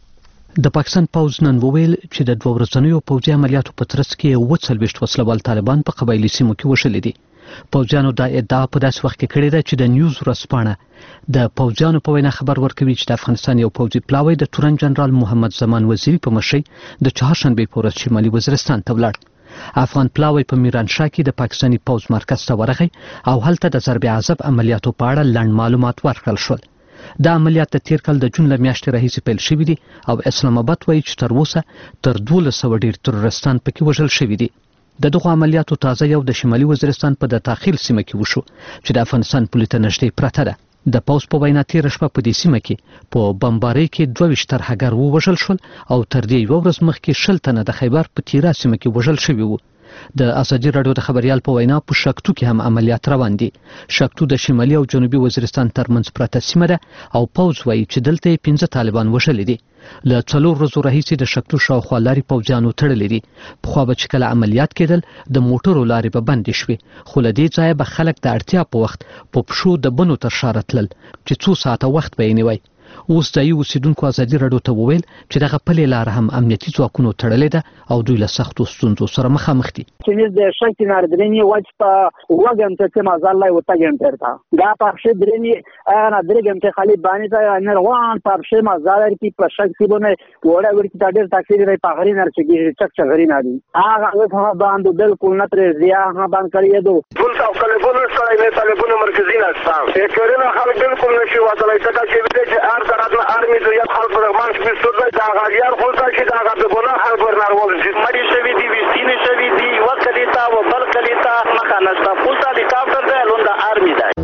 د پاکستان پوځ نن وویل چې د دوه ورځنیو پوځي عملیاتو په ترڅ کې اووه څلوېښت وسلوال طالبان په قبایلي سیمو کې وژلي دي. پوځیانو دا ادعا په داسې وخت کې کړې ده چې د نیوز ورځپاڼه د پوځیانو په وینا خبر ورکوي چې د افغانستان یو پوځي پلاوی د تورن جنرال محمد زمان وزیري په مشرۍ د چهارشنبې په ورځ شمالي وزیرستان ته ولاړ. افغان پلاوی په میرانشاه کې د پاکستاني پوځ مرکز ته ورغی او هلته د ضرب عذب عملیاتو په اړه لنډ معلومات ورکړل شول. دا عملیات د تیر کال د جون له میاشتې راهیسې پیل شوي دي او اسلام آباد وایي چې تر اوسه تر دولس سوه ډېر ترورستان پکې وژل شوي دي. د دغو عملیاتو تازه یو د شمالي وزیرستان په د تاخیل سیمه کې وشو چې د افغانستان پولې ته نږدې پرته ده. د پوځ په وینا تېره شپه په دې سیمه کې په بمبارۍ کې دوه ویشت ترهګر ووژل شول او تر دې یوه ورځ مخکې شل تنه د خیبر په تیرا سیمه کې وژل شوي وو. د ازادي راډیو د خبريال په وینا په شکتو کې هم عملیات روان دي. شکتو د شمالي او جنوبي وزیرستان ترمنځ پرته سیمه ده او پوځ وایي چې دلته پنځه طالبان وژلي دي. له څلور ورځو راهیسې د شکتو شاوخوا لارې پوځیانو تړلې دي. پخوا به چې کله عملیات کېدل د موټرو لارې به بندې شوې، خو له دې ځایه به خلک د اړتیا په وخت په پښو د بنو تر ښاره تلل چې څو ساعته وخت به یې نیوی. اوس ځایي اوسیدونکو ازادي راډیو ته وویل چې دغه پلې لاره هم امنیتي ځواکونو تړلې ده او دوی له سختو ستونزو سره مخامخ دي. چیز د شک کنار درنی وچ په وګم ته چې مازال لای وتا ګم پرتا دا پښه درنی انا درګم ته خالی باندې ته نه روان پښه مازال کی په شک سی بونه وړه ورکی تا ډېر تاکید لري په غری نر چې چک چک غری نه دي هغه هغه باندې بالکل نه تر زیا هغه باندې کړی دو ټول تاسو ټلیفون سره نه ټلیفون مرکزی نه تاسو یې کړنه خلک بالکل نشي وصلای څنګه چې ار طرف آرمی د یو خلک په منځ کې ستوي دا غاړيار خو ځکه دا غاړه په ګناه خلک ورنارول چې مړي شوی دي وسینې شوی دي وکړیتا او بل کلیتا مخه نشته پولیس هلیکاپټر دی لوندا آرمی دی.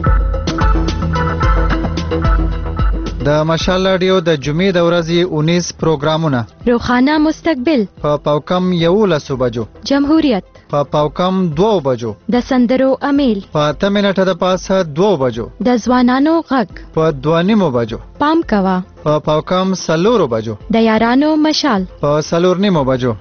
د مشال راډیو د جمعې د ورځې اونیس پروګرامونه: روخانه مستقبل په پاوکم یولسو بجو، جمهوریت په پاوکم دوو بجو، د سندرو امیل په اته منټه د پاسه دوو بجو، د ځوانانو غږ په دوه نیمو بجو، پام کوه په پاوکم څلورو بجو، د یارانو مشال په څلور نیمو بجو.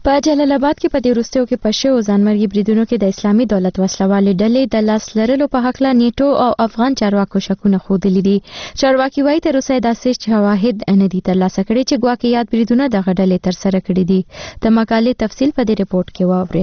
په جلال آباد کې په دې وروستیو کې په شوو ځانمرګي بریدونو کې د اسلامي دولت وسلوالې ډلې د لاس لرلو په هکله نیټو او افغان چارواکو شکونه ښودلي دي. چارواکي وایي تر اوسه داسې شواهد نه دي ترلاسه کړي چې ګواکې یاد بریدونه دغه ډلې ترسره کړي دي. د مقالې تفصیل په دې رپورټ کې واورئ.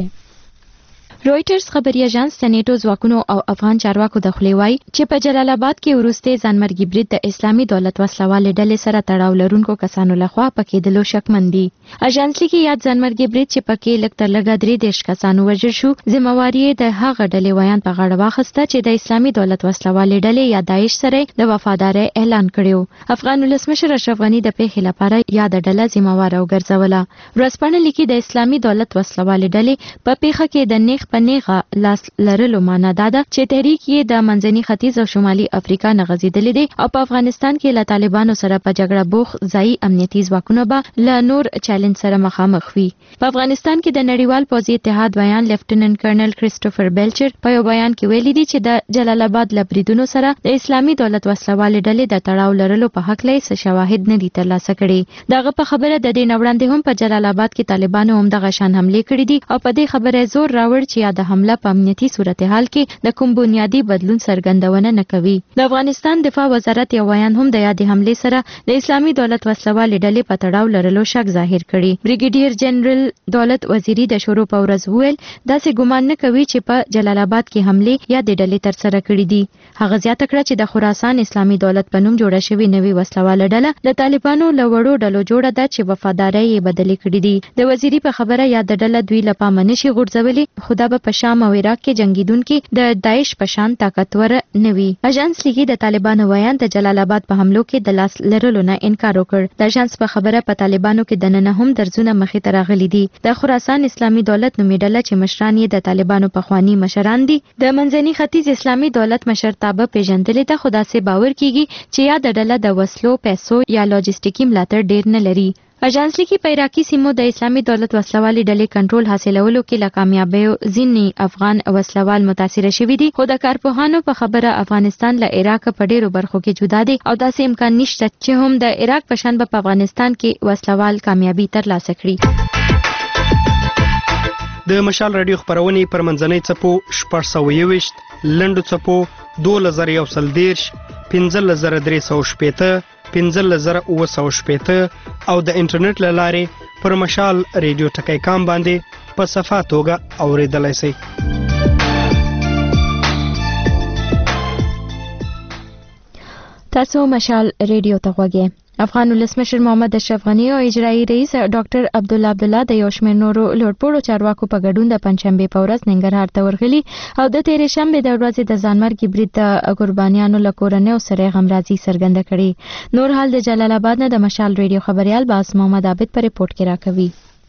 رويټرز خبري اژانس د نیټو ځواکونو او افغان چارواکو د خولې وایي چې په جلال آباد کې وروستي ځانمرګي برید د اسلامي دولت وسلوالې ډلې سره تړاو لرونکو کسانو لخوا پکې دلو شکمن دي. اژانس لیکي یاد ځانمرګي برید چې پکې لږ تر لږه درې دېرش کسانو وژل شو ذمہواري د هغه ډلې ویان په غاړه واخیسته چې د اسلامي دولت وسلوالې ډلې یا داعش سره د وفادارۍ اعلان کړی. افغان ولسمشر اشرف غني د پیښې لپاره یاد ډله ذمہواره وګرځوله. ورځپاڼه لیکي د اسلامي دولت وسلوالې ډلې په پیښه کې د نیغ په نیغه لاس لرلو معنا دا ده چې تحریک یې د منځني ختیځ او شمالي افریقا نه غځېدلې دي او په افغانستان کې له طالبانو سره په جګړه بوخ ځایي امنیتي ځواکونه به له نور چیلنج سره مخامخ وي. په افغانستان کې د نړیوال پوځي اتحاد بیان لیفټیننټ کرنل کریسټوفر بیلچر په یو بیان کې ویلي دي چې د جلال آباد له بریدونو سره د اسلامي دولت وسلوالې ډلې د تړاو لرلو په هکله څه شواهد نه دي ترلاسه کړي. دغه په خبره د دې نه وړاندې هم په جلال آباد کې طالبانو هم دغه شان حملې کړې دي او په دې خبره زور راوړ چې د حمله په امنیتي صورتحال کې د کوم بنیادی بدلون څرګندونه نه کوي. د افغانستان دفاع وزارت یو بیان هم د یادې حملې سره د اسلامي دولت وسلوالې ډلې په تړاو لرلو شک ظاهر کړي. بریګیډیر جنرال دولت وزیری د شروع په ورځ وویل داسې ګمان نه کوي چې په جلال آباد کې حملې یا د ډلې ترسره کړي دي. هغه زیاته کړه چې د خراسان اسلامي دولت په نوم جوړه شوې نوې وسلواله ډله د طالبانو له وړو ډلو جوړه ده چې وفادارۍ یې بدلې کړې دي. د وزیری په خبره یا د ډله دوی له پامه نشي غورځولې خو دا به په شام او عراق کې جنگیدونکي د داعش په شان طاقتور نه وي. اژانس لیکي د طالبانو ویان د جلال آباد په حملو کې د لاس لرلو نه انکار وکړ. د اژانس په خبره په طالبانو کې د نن هم درځونه مخې ته راغلي دي. د خراسان اسلامي دولت نومي ډله چې مشران یې د طالبانو پخواني مشران دي د منځني ختیځ اسلامي دولت مشرتابه پیژندلې ته خو داسې باور کیږي چې یا د ډله د وسلو پیسو یا لاجستیکي ملاتړ ډیر نه لري. اژانس لیکي په عراقي سیمو د اسلامي دولت وسلوالې ډلې کنټرول حاصلولو کې له کامیابیو ځینې افغان وسلوال متاثره شوي دي خو د کارپوهانو په خبره افغانستان له عراق په ډیرو برخو کې جدا دی او داسې امکان نشته چې هم د عراق په شان په افغانستان کې وسلوال کامیابی ترلاسه کړي. د مشال رادیو خبرونه پر منځنۍ څپو شپږ سوه یوویشت لنډو څپو دوه زره یو سل دېرش پنځه زره درې سوه شپېته پنځه زره اوه سوه شپېته او د انټرنیټ له لارې پر مشال ریډیو ټکی کام باندې په صفا توګه اوریدلای شئ. تاسو مشال ریډیو ته غوږی. افغان ولسمشر محمد اشرف غني او اجرایي رئیس ډاکټر عبدالله عبدالله د یو شمېر نورو لوړپوړو چارواکو په ګډون د پنجشنبې په ورځ ننګرهار ته ورغلي او د تېرې شنبې د ورځې د ځانمرګي برید د قربانیانو له کورنیو سره یې غمرازي څرګنده کړې. نور حال د جلال آباد نه د مشال ریډیو خبریال باز محمد عابد په ریپورټ کې راکوي.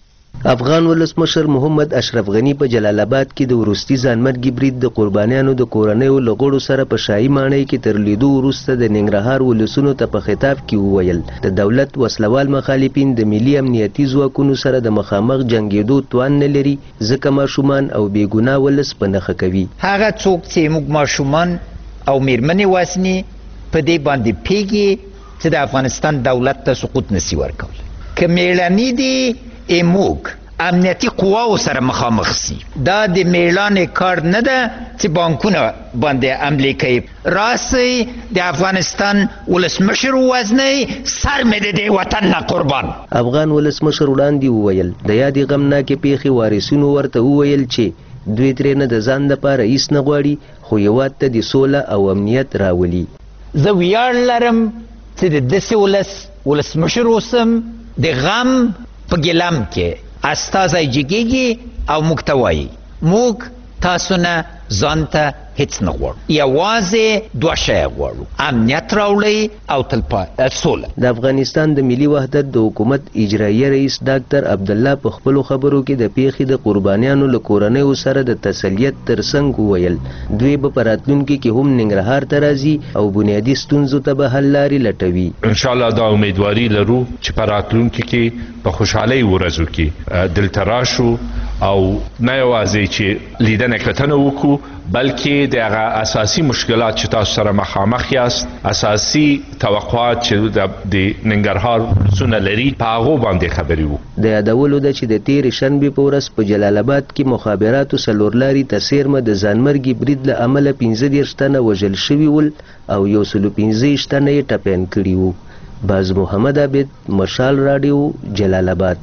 افغان ولسمشر محمد اشرف غني په جلال آباد کې د وروستي ځانمرګي برید د قربانیانو د کورنیو له غړو سره په شاهي ماڼۍ کې تر لیدو وروسته د ننګرهار ولسونو ته په خطاب کې وویل د دولت وسلوال مخالفین د ملي امنیتي ځواکونو سره د مخامخ جنګېدو توان نه لري ځکه ماشومان او بېګناه ولس په نښه کوي. هغه څوک چې موږ ماشومان او میرمنې وسني په دې باندې پیږي چې د افغانستان دولت ته سقوط نسی ورکول که میړني دي ایموک امنیتی قواو سره مخامخ سي. دا د میړانې کار نه ده چې بانکونه باندې حملې کوي. راسي د افغانستان ولسمشر وزنی سر مې د دې وطن نه قربان. افغان ولسمشر وړاندې وویل د یادې غمناکې پیښې وارثینو ورته وویل چې دوی ترې نه د ځان لپاره هیڅ نه غواړي خو هېواد ته د سوله او امنیت راولي. زه ویاړ لرم چې د داسې ولس ولسمشر اوسم د غم په ګلم کې استازی جګیږي او موږ ته وایي موږ تاسو نه ځان ته هیڅ نه غواړو یوازې دوه شی غواړو امنیت راوړئ او تلپاتې سوله. د افغانستان د ملي وحدت د حکومت اجرایي رئیس ډاکټر عبدالله په خپلو خبرو کې د پیښې د قربانیانو له کورنیو سره د تسلیت ترڅنګ وویل دوی به په راتلونکي کې هم ننګرهار ته راځي او بنیادي ستونزو ته به حل لارې لټوي. انشاءالله دا امیدواري لرو چې په راتلونکي کې په خوشحالۍ ورځو کې دلته راشو او نه یوازې چې لیدنه کتنه وکړو بلکې هغې د هغه اساسي مشکلات چې تاسو سره مخامخ یاست، اساسي توقعات چې د ننګرهار ولسونه لري، په هغو باندې خبرې وو. د یادولو ده چې د تېرې شنبې په ورځ په جلال آباد کې مخابراتو څلورلاري ته څیرمه د ځانمرګي برید له امله پنځه دېرش تنه وژل شوي ول او یو سلو پنځه ویشت تنه یې ټپیان کړي وو. باز محمد عابد، مشال راډیو، جلال آباد.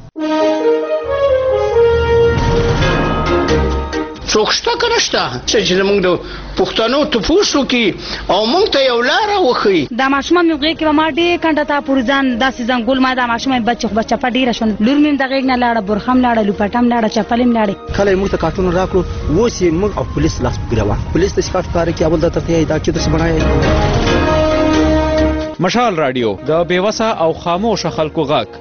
څوک شته که نشته چې زموږ د پښتنو تپوس وکړي او موږ ته یو لاره وښیي. دا ماشومان مې غېږ کې به ما ډېر کنډه ته پورې ځان داسې ځنګول ما دا ماشومان بچې خو به چپه ډېره شوه. لور مې هم د غېږ نه لاړه، برخه هم لاړه، لوپټه هم لاړه، چپل هم لاړې. کله یې موږ ته کارټونه راکړو، اوس یې موږ او پولیس لاس په ګیره وه. پولیس داسې کار ښکاره کړي، اول درته یې دا چې داسې بڼه. مشال راډیو د بېوسه او خاموشه خلکو غږ.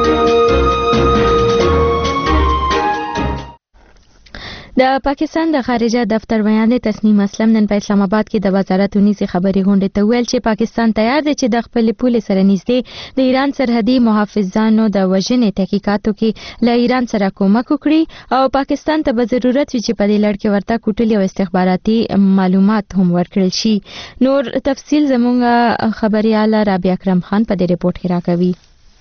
د پاکستان د خارجه دفتر بیان تسنیم اسلم نن په اسلام آباد کې د وزارت ونیسي خبري غونډې ته ویل چې پاکستان تیار دی چې د خپل پولې سره نږدې د ایران سرحدي محافظانو د وژنې تحقیقاتو کې له ایران سره کومک وکړي او پاکستان ته به ضرورت وي چې په دې لړ کې ورته کوټلي او استخباراتي معلومات هم ورکړل شي. نور تفصیل زموږ خبرياله رابعه اکرم خان په دې ریپورت کې راکوي.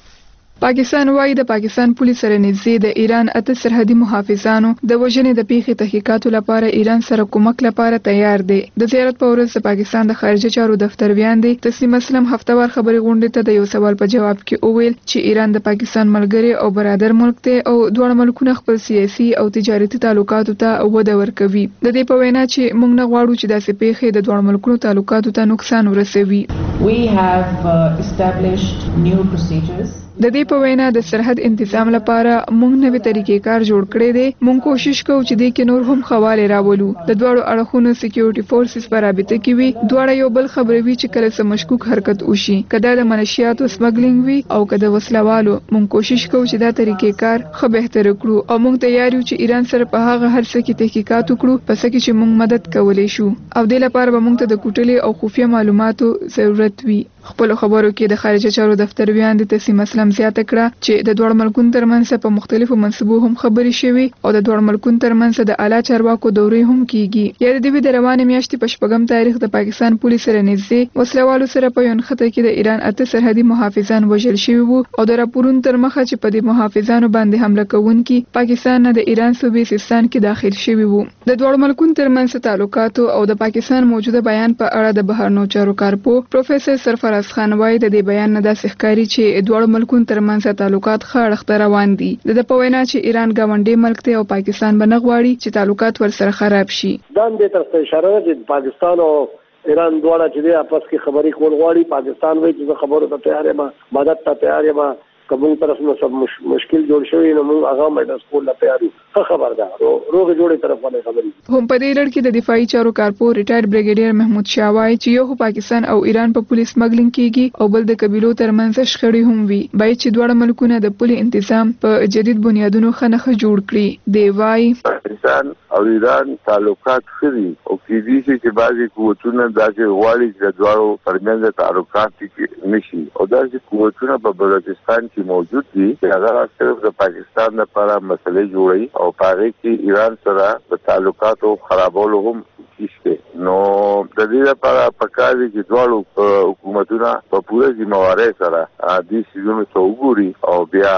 پاکستان وايي د پاکستان پولیس سره نږدې د ایران اته سرحدي محافظانو د وژنې د پیښې تحقیقاتو لپاره ایران سره کومک لپاره تیار دی. د زیارت په ورځ د پاکستان د خارجه چارو دفتر بیان دی تسنیم اسلم هفتهوار خبري غونډې ته د یو سوال په جواب کې وویل چې ایران د پاکستان ملګری او برادر ملک دی او دواړه ملکونه خپل سیاسي او تجارتي تعلقاتو ته وده ورکوي. د دې په وینا چې موږ نه غواړو چې داسې پیښې د دواړو ملکونو تعلقاتو ته نقصان ورسوي. We have uh, established new procedures. د دې په وینا د سرحد انتظام لپاره موږ نوې طریقې کار جوړ کړی دی. موږ کوشش کوو چې دې کې نور هم خواله راولو. د دواړو اړخونو سکیورټي فورسز په رابطه کې وي، دواړه یو بل خبروي چې کله څه مشکوک حرکت وشي، کله د منشیاتو سمګلینګ وي او کله وسلوالو. موږ کوشش کوو چې دا طریقې کار ښه بهتر کړو او موږ تیار یو چې ایران سره په هغه هر څه کې تحقیقات وکړو پس کې چې موږ مدد کولای شو او د لپاره به موږ ته د کوټلي او خفیه معلوماتو ضرورت وي. خپل خبرو کې د خارجه چارو دفتر بیان د تسنیم اسلم زیاته کړه چې د دوړ ملکونو ترمنځ په مختلفو منصبو هم خبري شوي او د دوړ ملکونو ترمنځ د اعلی چارواکو دورې هم کیږي. یا د دې د روانې میاشتې په شپږم تاریخ د پاکستان پولیس سره نږدې وسلوالو سره په یون خطه کې د ایران اته سرحدي محافظان وژل شوي وو او د راپورونو تر مخه چې په دې محافظانو باندې حمله کوونکي پاکستان نه د ایران صوبې سیستان کې داخل شوي وو. د دوړ ملکونو ترمنځ تعلقاتو او د پاکستان موجوده بیان په اړه د بهرنیو چارو کارپو پروفیسور سرفراز خان وايي د دې بیان نه داسې ښکاري چې دوړ ملکونو ترمنځ تعلقات ښه اړخ ته روان دي. د په وینا چې ایران ګاونډي ملک دی او پاکستان به نه غواړي چې تعلقات ورسره خراب شي. دا دې تر اشاره ده چې پاکستان او ایران دواړه چې د آپس کې خبرې کول غواړي. پاکستان وایي چې خبرو ته تیار یم، مدد ته تیار یم، کوم طرف نو سب مش... مشکل جوړ شوی نو موږ هغه مېډس کول لا تیار یو. ښه خبر ده، روغ جوړې طرف باندې خبرې. هم په دې لړ کې د دفاعي چارو کارپو ریټایر بریګیډیر محمود شاه وايي چې یو پاکستان او ایران په پولیس سمګلینګ کېږي او بل د قبیلو ترمنځ شخړې هم وي. باید چې دواړه ملکونه د پولي تنظیم په جدید بنیادونو خنخه جوړ کړي. دی وايي پاکستان او ایران تعلقات خري او کېدی شي چې بعضي قوتونه داسې غواړي چې دواړو ترمنځ تعلقات نشي او داسې قوتونه په بلوچستان کې موجود دي چې هغه صرف د پاکستان لپاره مسلې جوړي او په هغې کې ایران سره د تعلقاتو خرابولو هم کیشته. نو د دې لپاره پکار دي چې دواړو حکومتونه په پوره ذمہوارۍ سره دې سیزونو ته وګوري او بیا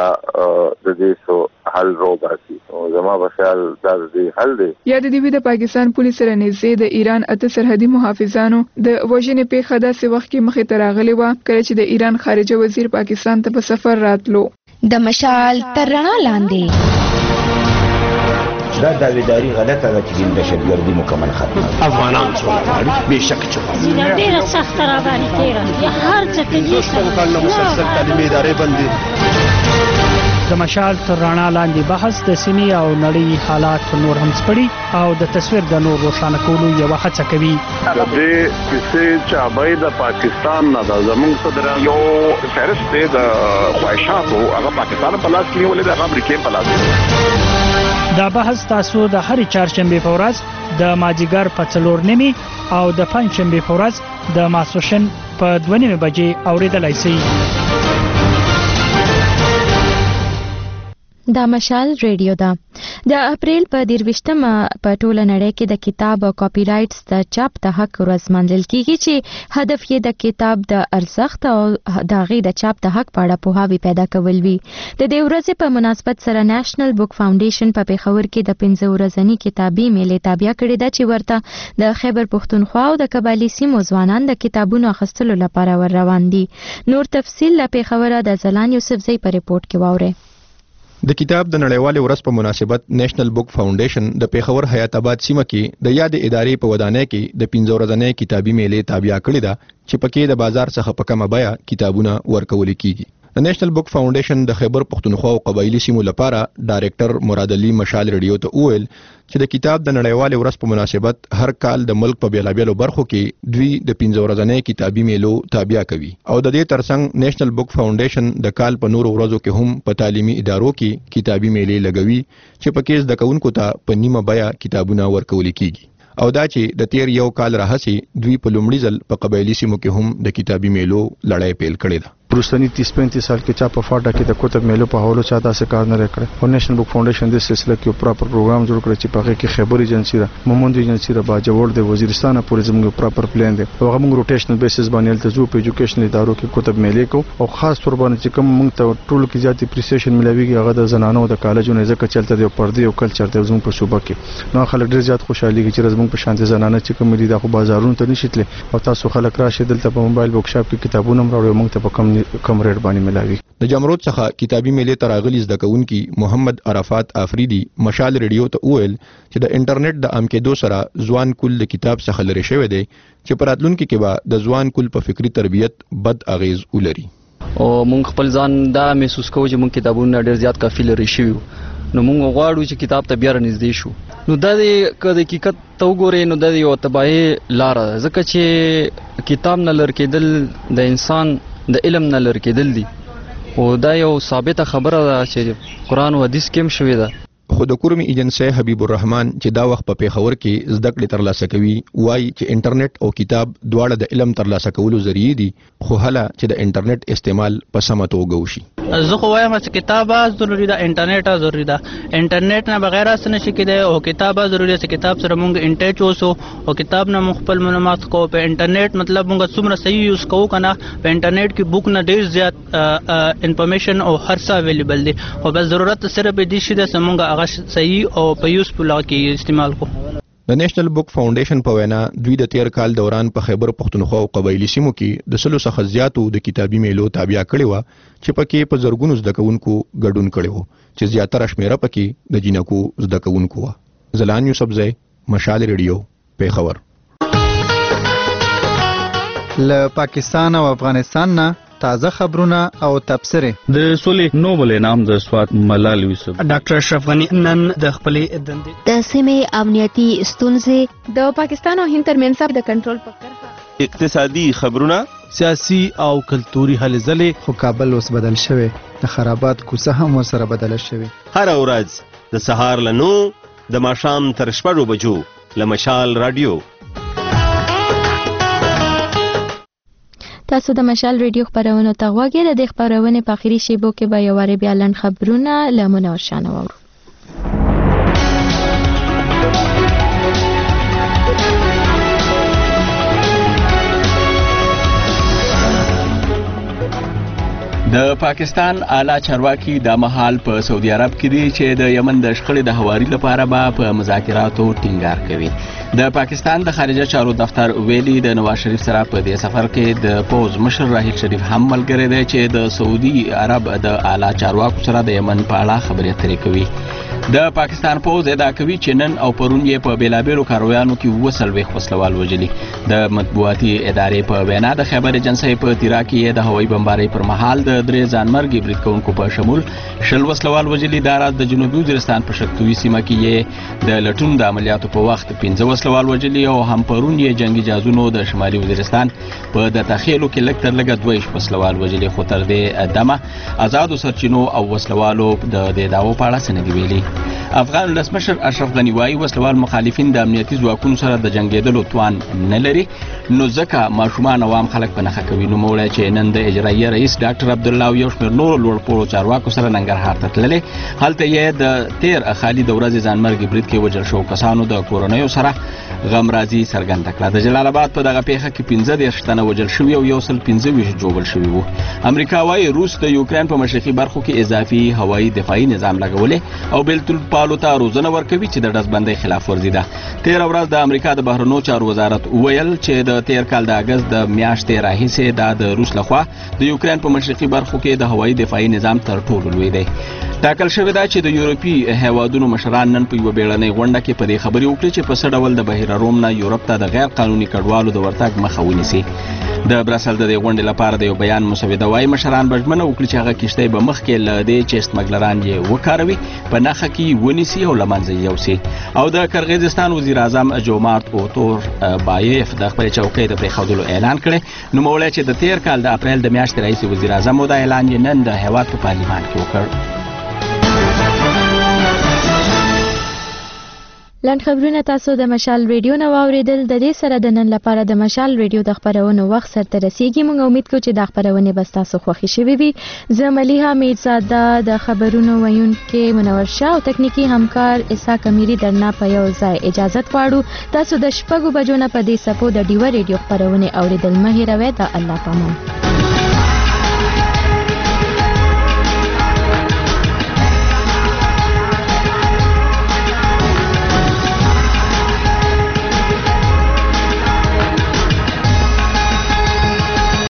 د دې سو حل روباسي. او زما په خیال دا د دې حل دی. یا د دې د پاکستان پولیس سره نږدې د ایران اته سرحدي محافظانو د وژنې پیښه داسې وخت کې مخې ته راغلې وه کله چې د ایران خارجه وزیر پاکستان ته په سفر راتلو. د مشال تر رڼا لاندې دا داویداری غلطه ده چې د دهشتګردي مکمل ختمه افغانان څو غواړي بېشکه چې غواړي ډېره سخته راباندې تېره هر څه پنځوس کلونه مسلسل تعلیمي ادارې بندي. د مشال تر رڼا لاندې بحث د سیمې او نړۍ حالات نور هم سپړي او د تصویر د نور روښانه کولو یوه هڅه کوي. د دې کیسې چابۍ د پاکستان نه ده، زموږ صدر یو فهرست دی د خواهشاتو، هغه پاکستان په لاس کې نیولې ده، هغه امریکې په لاس کې. دا بحث تاسو د هرې چهارشنبې په ورځ د مازدیګر په څلور نیمې او د پنجشنبې په ورځ د ماسپښین په دوه نیمې بجې اورېدلی شئ. دا مشال ریډیو ده. د اپریل په دیرویشتمه په ټوله نړۍ کې د کتاب او کاپی رایټس د چاپ د حق ورځ منځل کیږي چې هدف یې د کتاب د ارزښت او د هغې د چاپ د حق په اړه پوهاوی پیدا کول وي. د دې ورځې په مناسبت سره نېشنل بک فاونډیشن په پېښور کې د پنځه ورځني کتابي میلې تابع کړې ده چې ورته د خیبر پښتونخوا او د قبایلي سیمو ځوانان د کتابونو اخیستلو لپاره ور روان دي. نور تفصیل له پېښوره د زلان یوسفزۍ په ریپورت کې واورئ. د کتاب د نړیوالې ورځ په مناسبت نېشنل بک فاونډیشن د پېښور حیات آباد سیمه کې د یاد ادارې په ودانۍ کې د پنځه ورځنۍ کتابي میلې تابع کړې ده چې پکې د بازار څخه په کمه بیه کتابونه ورکول کیږي. د نېشنل بک فاونډیشن د خیبر پښتونخوا او قبایلی سیمو لپاره ډایریکټر مراد علي مشال ریډیو ته وویل چې د کتاب د نړیوالې ورځ په مناسبت هر کال د ملک په بیلابیلو برخو کې دوی د پنځه ورځنۍ کتابي میلو تابع کوي او د دې ترڅنګ نېشنل بک فاونډیشن د کال په نورو ورځو کې هم په تعلیمي ادارو کې کتابي میلې لګوي چې پکې زده کوونکو ته په نیمه بیه کتابونه ورکول کیږي او دا چې د تیر یو کال راهسي دوی په لومړي ځل په قبایلی سیمو کې هم د کتابي میلو لړۍ پیل کړې ده. پرستنی تیس پینتیس سال کې چا په فاټا کې د کتب میلو په حوالو چا داسې کار نه کړی او نېشنل بک فاونډیشن د سلسله کې پراپر پروګرام جوړ کړی چې په هغه کې خیبر ایجنسی را مومند ایجنسی را باجوړ د وزیرستان پورې زموږ پراپر پلان دی او هغه موږ روټیشنل بیسس باندې تلته په ایجوکیشنل ادارو کې کتب میلې کو او خاص تور باندې چې کوم موږ ته ټول کې زیات اپریسیشن ملويږي هغه د زنانو د کالجونو ځکه چلته دی پردي او کلچر دی زموږ په صوبه کې نو خلک ډیر زیات خوشحالي کې چې زموږ په شانتي زنانه چې کوم دي د بازارونو ته نشیتل او تاسو خلک راشي دلته په موبایل بک شاپ کې کتابونه راوړو موږ ته په کم کم ریټ باندې ملاوي. د جمرود څخه کتابي میلې ته راغلي زده کوونکي محمد عرفات آفریدي مشال ریډیو ته وویل چې د انټرنیټ د عام کېدو سره ځوان کل د کتاب څخه لرې شوی دی چې په راتلونکي کې به د ځوان کل په فکري تربیت بد اغیز ولري. او مونږ خپل ځان دا محسوس کوو چې مونږ کتابونه ډېر زیات کافي لرې شوي نو مونږ غواړو چې کتاب ته بیا رانږدې شو. نو دا د حقیقت ته وګورئ نو دا یو تباهي لاره ده ځکه چې کتاب نه لرې کېدل د انسان د علم نه لرې کېدل دي او دا یو ثابته خبره ده چې قرآن او حدیث کې هم شوې ده. خو د کورمي ایجنسی حبیب الرحمن چې دا وخت په پیښور کې زده کړې ترلاسه کوي وایي چې انټرنیټ او کتاب دواړه د علم ترلاسه کولو ذریعې دي خو هله چې د انټرنیټ استعمال په سمه توګه وشي. زه خو وایم چې کتاب ضروري ده انټرنیټ ضروري ده انټرنیټ نه بغیر څه نشي کېدای او کتاب ضروري ده چې کتاب سره مونږ انټیچ اوسو او کتاب نه مخ خپل معلومات کو په انټرنیټ مطلب مونږ څومره صحیح یوز کوو کنه په انټرنیټ کې بوک نه ډیر زیات انفارمیشن او هر څه اویلیبل دي او بس ضرورت صرف دې شي د مونږ هغه صحیح او په یوزفل کې استعمال کو. د نېشنل بک فاونډیشن په وینا دوی د تیر کال دوران په خیبر پښتونخوا او قبایلی سیمو کې د سلو څخه زیاتو د کتابي میلو تابع کړي و چې پکې په زرګونو زده کوونکو ګډون کړي وو چې زیاتره شمیره پکې د جینکو زده کوونکو و. زلان یوسفزۍ مشال ریډیو پېښور. له پاکستان او افغانستان نه تازه خبرونه او تبصرې. د سولې نوبل انعام د سوات ملال یوسف ډاکټر اشرف غنی نن د خپلې دندې د سیمې امنیتي ستونزې د پاکستان او هند ترمنځ د کنټرول په کرښه اقتصادي خبرونه سیاسي او کلتوري هلې ځلې. خو کابل اوس بدل شوی د خرابات کوڅه هم ورسره بدله شوې. هر ورځ د سهار له نو د ماښام تر شپږو بجو له مشال رادیو. تاسو د مشال ریډیو خبرونو ته غوږی د دې خبرونې په اخري شیبو کې به یو واری بیا لنډ خبرونه له منور شانه واورو. د پاکستان اعلی چارواکي د مهال په سعودي عرب کې دي چې د یمن د شخړې د هواري لپاره به په مذاکراتو ټینګار کوي. د پاکستان د خارجه چارو دفتر ویلي د نواز شریف سره په دې سفر کې د پوز مشر راهیل شریف هم ملګری دی چې د سعودي عرب د اعلی چارواکو سره د یمن په اړه خبرې اترې کوي. د پاکستان پوز ادعا کوي چې نن او پرون یې په بیلابیلو کاروانو کې اووه څلوېښت وسلوال وژلي. د مطبوعاتي ادارې په وینا د خیبر ایجنسۍ په تیرا کې د هوایي بمبارۍ پر مهال د درې ځانمرګي برید کوونکو په شمول شل وسلوال وژلي. دا راز د جنوبي وزیرستان په شکتوي سیمه کې یې د لټون د عملیاتو په وخت پنځه وسلوال وجلي او هم پرون یې جنگي جازونو د شمالي وزیرستان په د تخیلو کې لږ تر لږه دوه ویشت وسلوال وجلي خو تر دې دمه آزادو سرچینو او وسلوالو د دې داوو په اړه څه نه دي ویلي. افغان ولسمشر اشرف غني وایي وسلوال مخالفین د امنیتي ځواکونو سره د جنگېدلو توان نه لري، نو ځکه ماشومان عوام خلک په نښه کوي. نوموړی چې نن د اجرایي رئیس ډاکټر عبدالله او یو شمېر نورو لوړپوړو چارواکو سره ننګرهار ته تللی، هلته یې د تیر خالي د ورځې ځانمرګي برید کې وژل شوو کسانو د کورنیو سره غمرازي څرګنده کړه. د جلال آباد په دغه پیښه کې پنځه دېرش تنه وژل شوي او یو سل پنځه ویشت ژوبل شوي وو. امریکا وایي روس د یوکرین په مشرقي برخو کې اضافي هوایي دفاعي نظام لګولی او بیلتالپالو ته روزنه ورکوي چې د ډزبندۍ خلاف ورزي ده. تېره ورځ د امریکا د بهرنیو چارو وزارت وویل چې د تېر کال د اګست د میاشتې راهیسې دا د روس لخوا د یوکرین په مشرقي برخو کې د هوایي دفاعي نظام تر ټولو لوی دی. ټاکل شوې ده چې د یورپي هیوادونو مشران نن په یوه بیړنۍ غونډه کې په دې خبرې وکړي چې په څه ډول د بحیره روم نه یورپ ته د غیر قانوني کډوالو د ورتګ مخه ونیسي. د برسل د دې غونډې لپاره د یو بیان مسوده وایي مشران به ژمنه وکړي چې هغه کښتۍ به مخکې له دې چې سمګلران یې وکاروي په نښه کې ونیسي او له منځه یې یوسي. او د کرغیزستان وزیر اعظم جومارت اوتور بایف د خپلې چوکۍ د پرېښودلو اعلان کړی. نوموړی چې د تېر کال د اپریل د میاشتې رئیس وزیر اعظم و، دا اعلان یې نن د هېواد په پارلمان کې وکړ. لاند خبرونه تاسو د مشال ریډیو نه واوریدل. د دې سره د نن لپاره د مشال ریډیو د خبرونو وخت سرته رسیږي. موږ امید کوو چې دا خبرونه به تاسو خوښ شي وي. زه ملیحه میرزاده د خبرونو ویونکي منور شاه او تکنیکی همکار اسحاق امیری درنه په یو ځای اجازه غواړو. تاسو د شپږو بجو نه په دې سپو د ډیو ریډیو خبرونه اوریدل مه هیروئ. د الله پامان.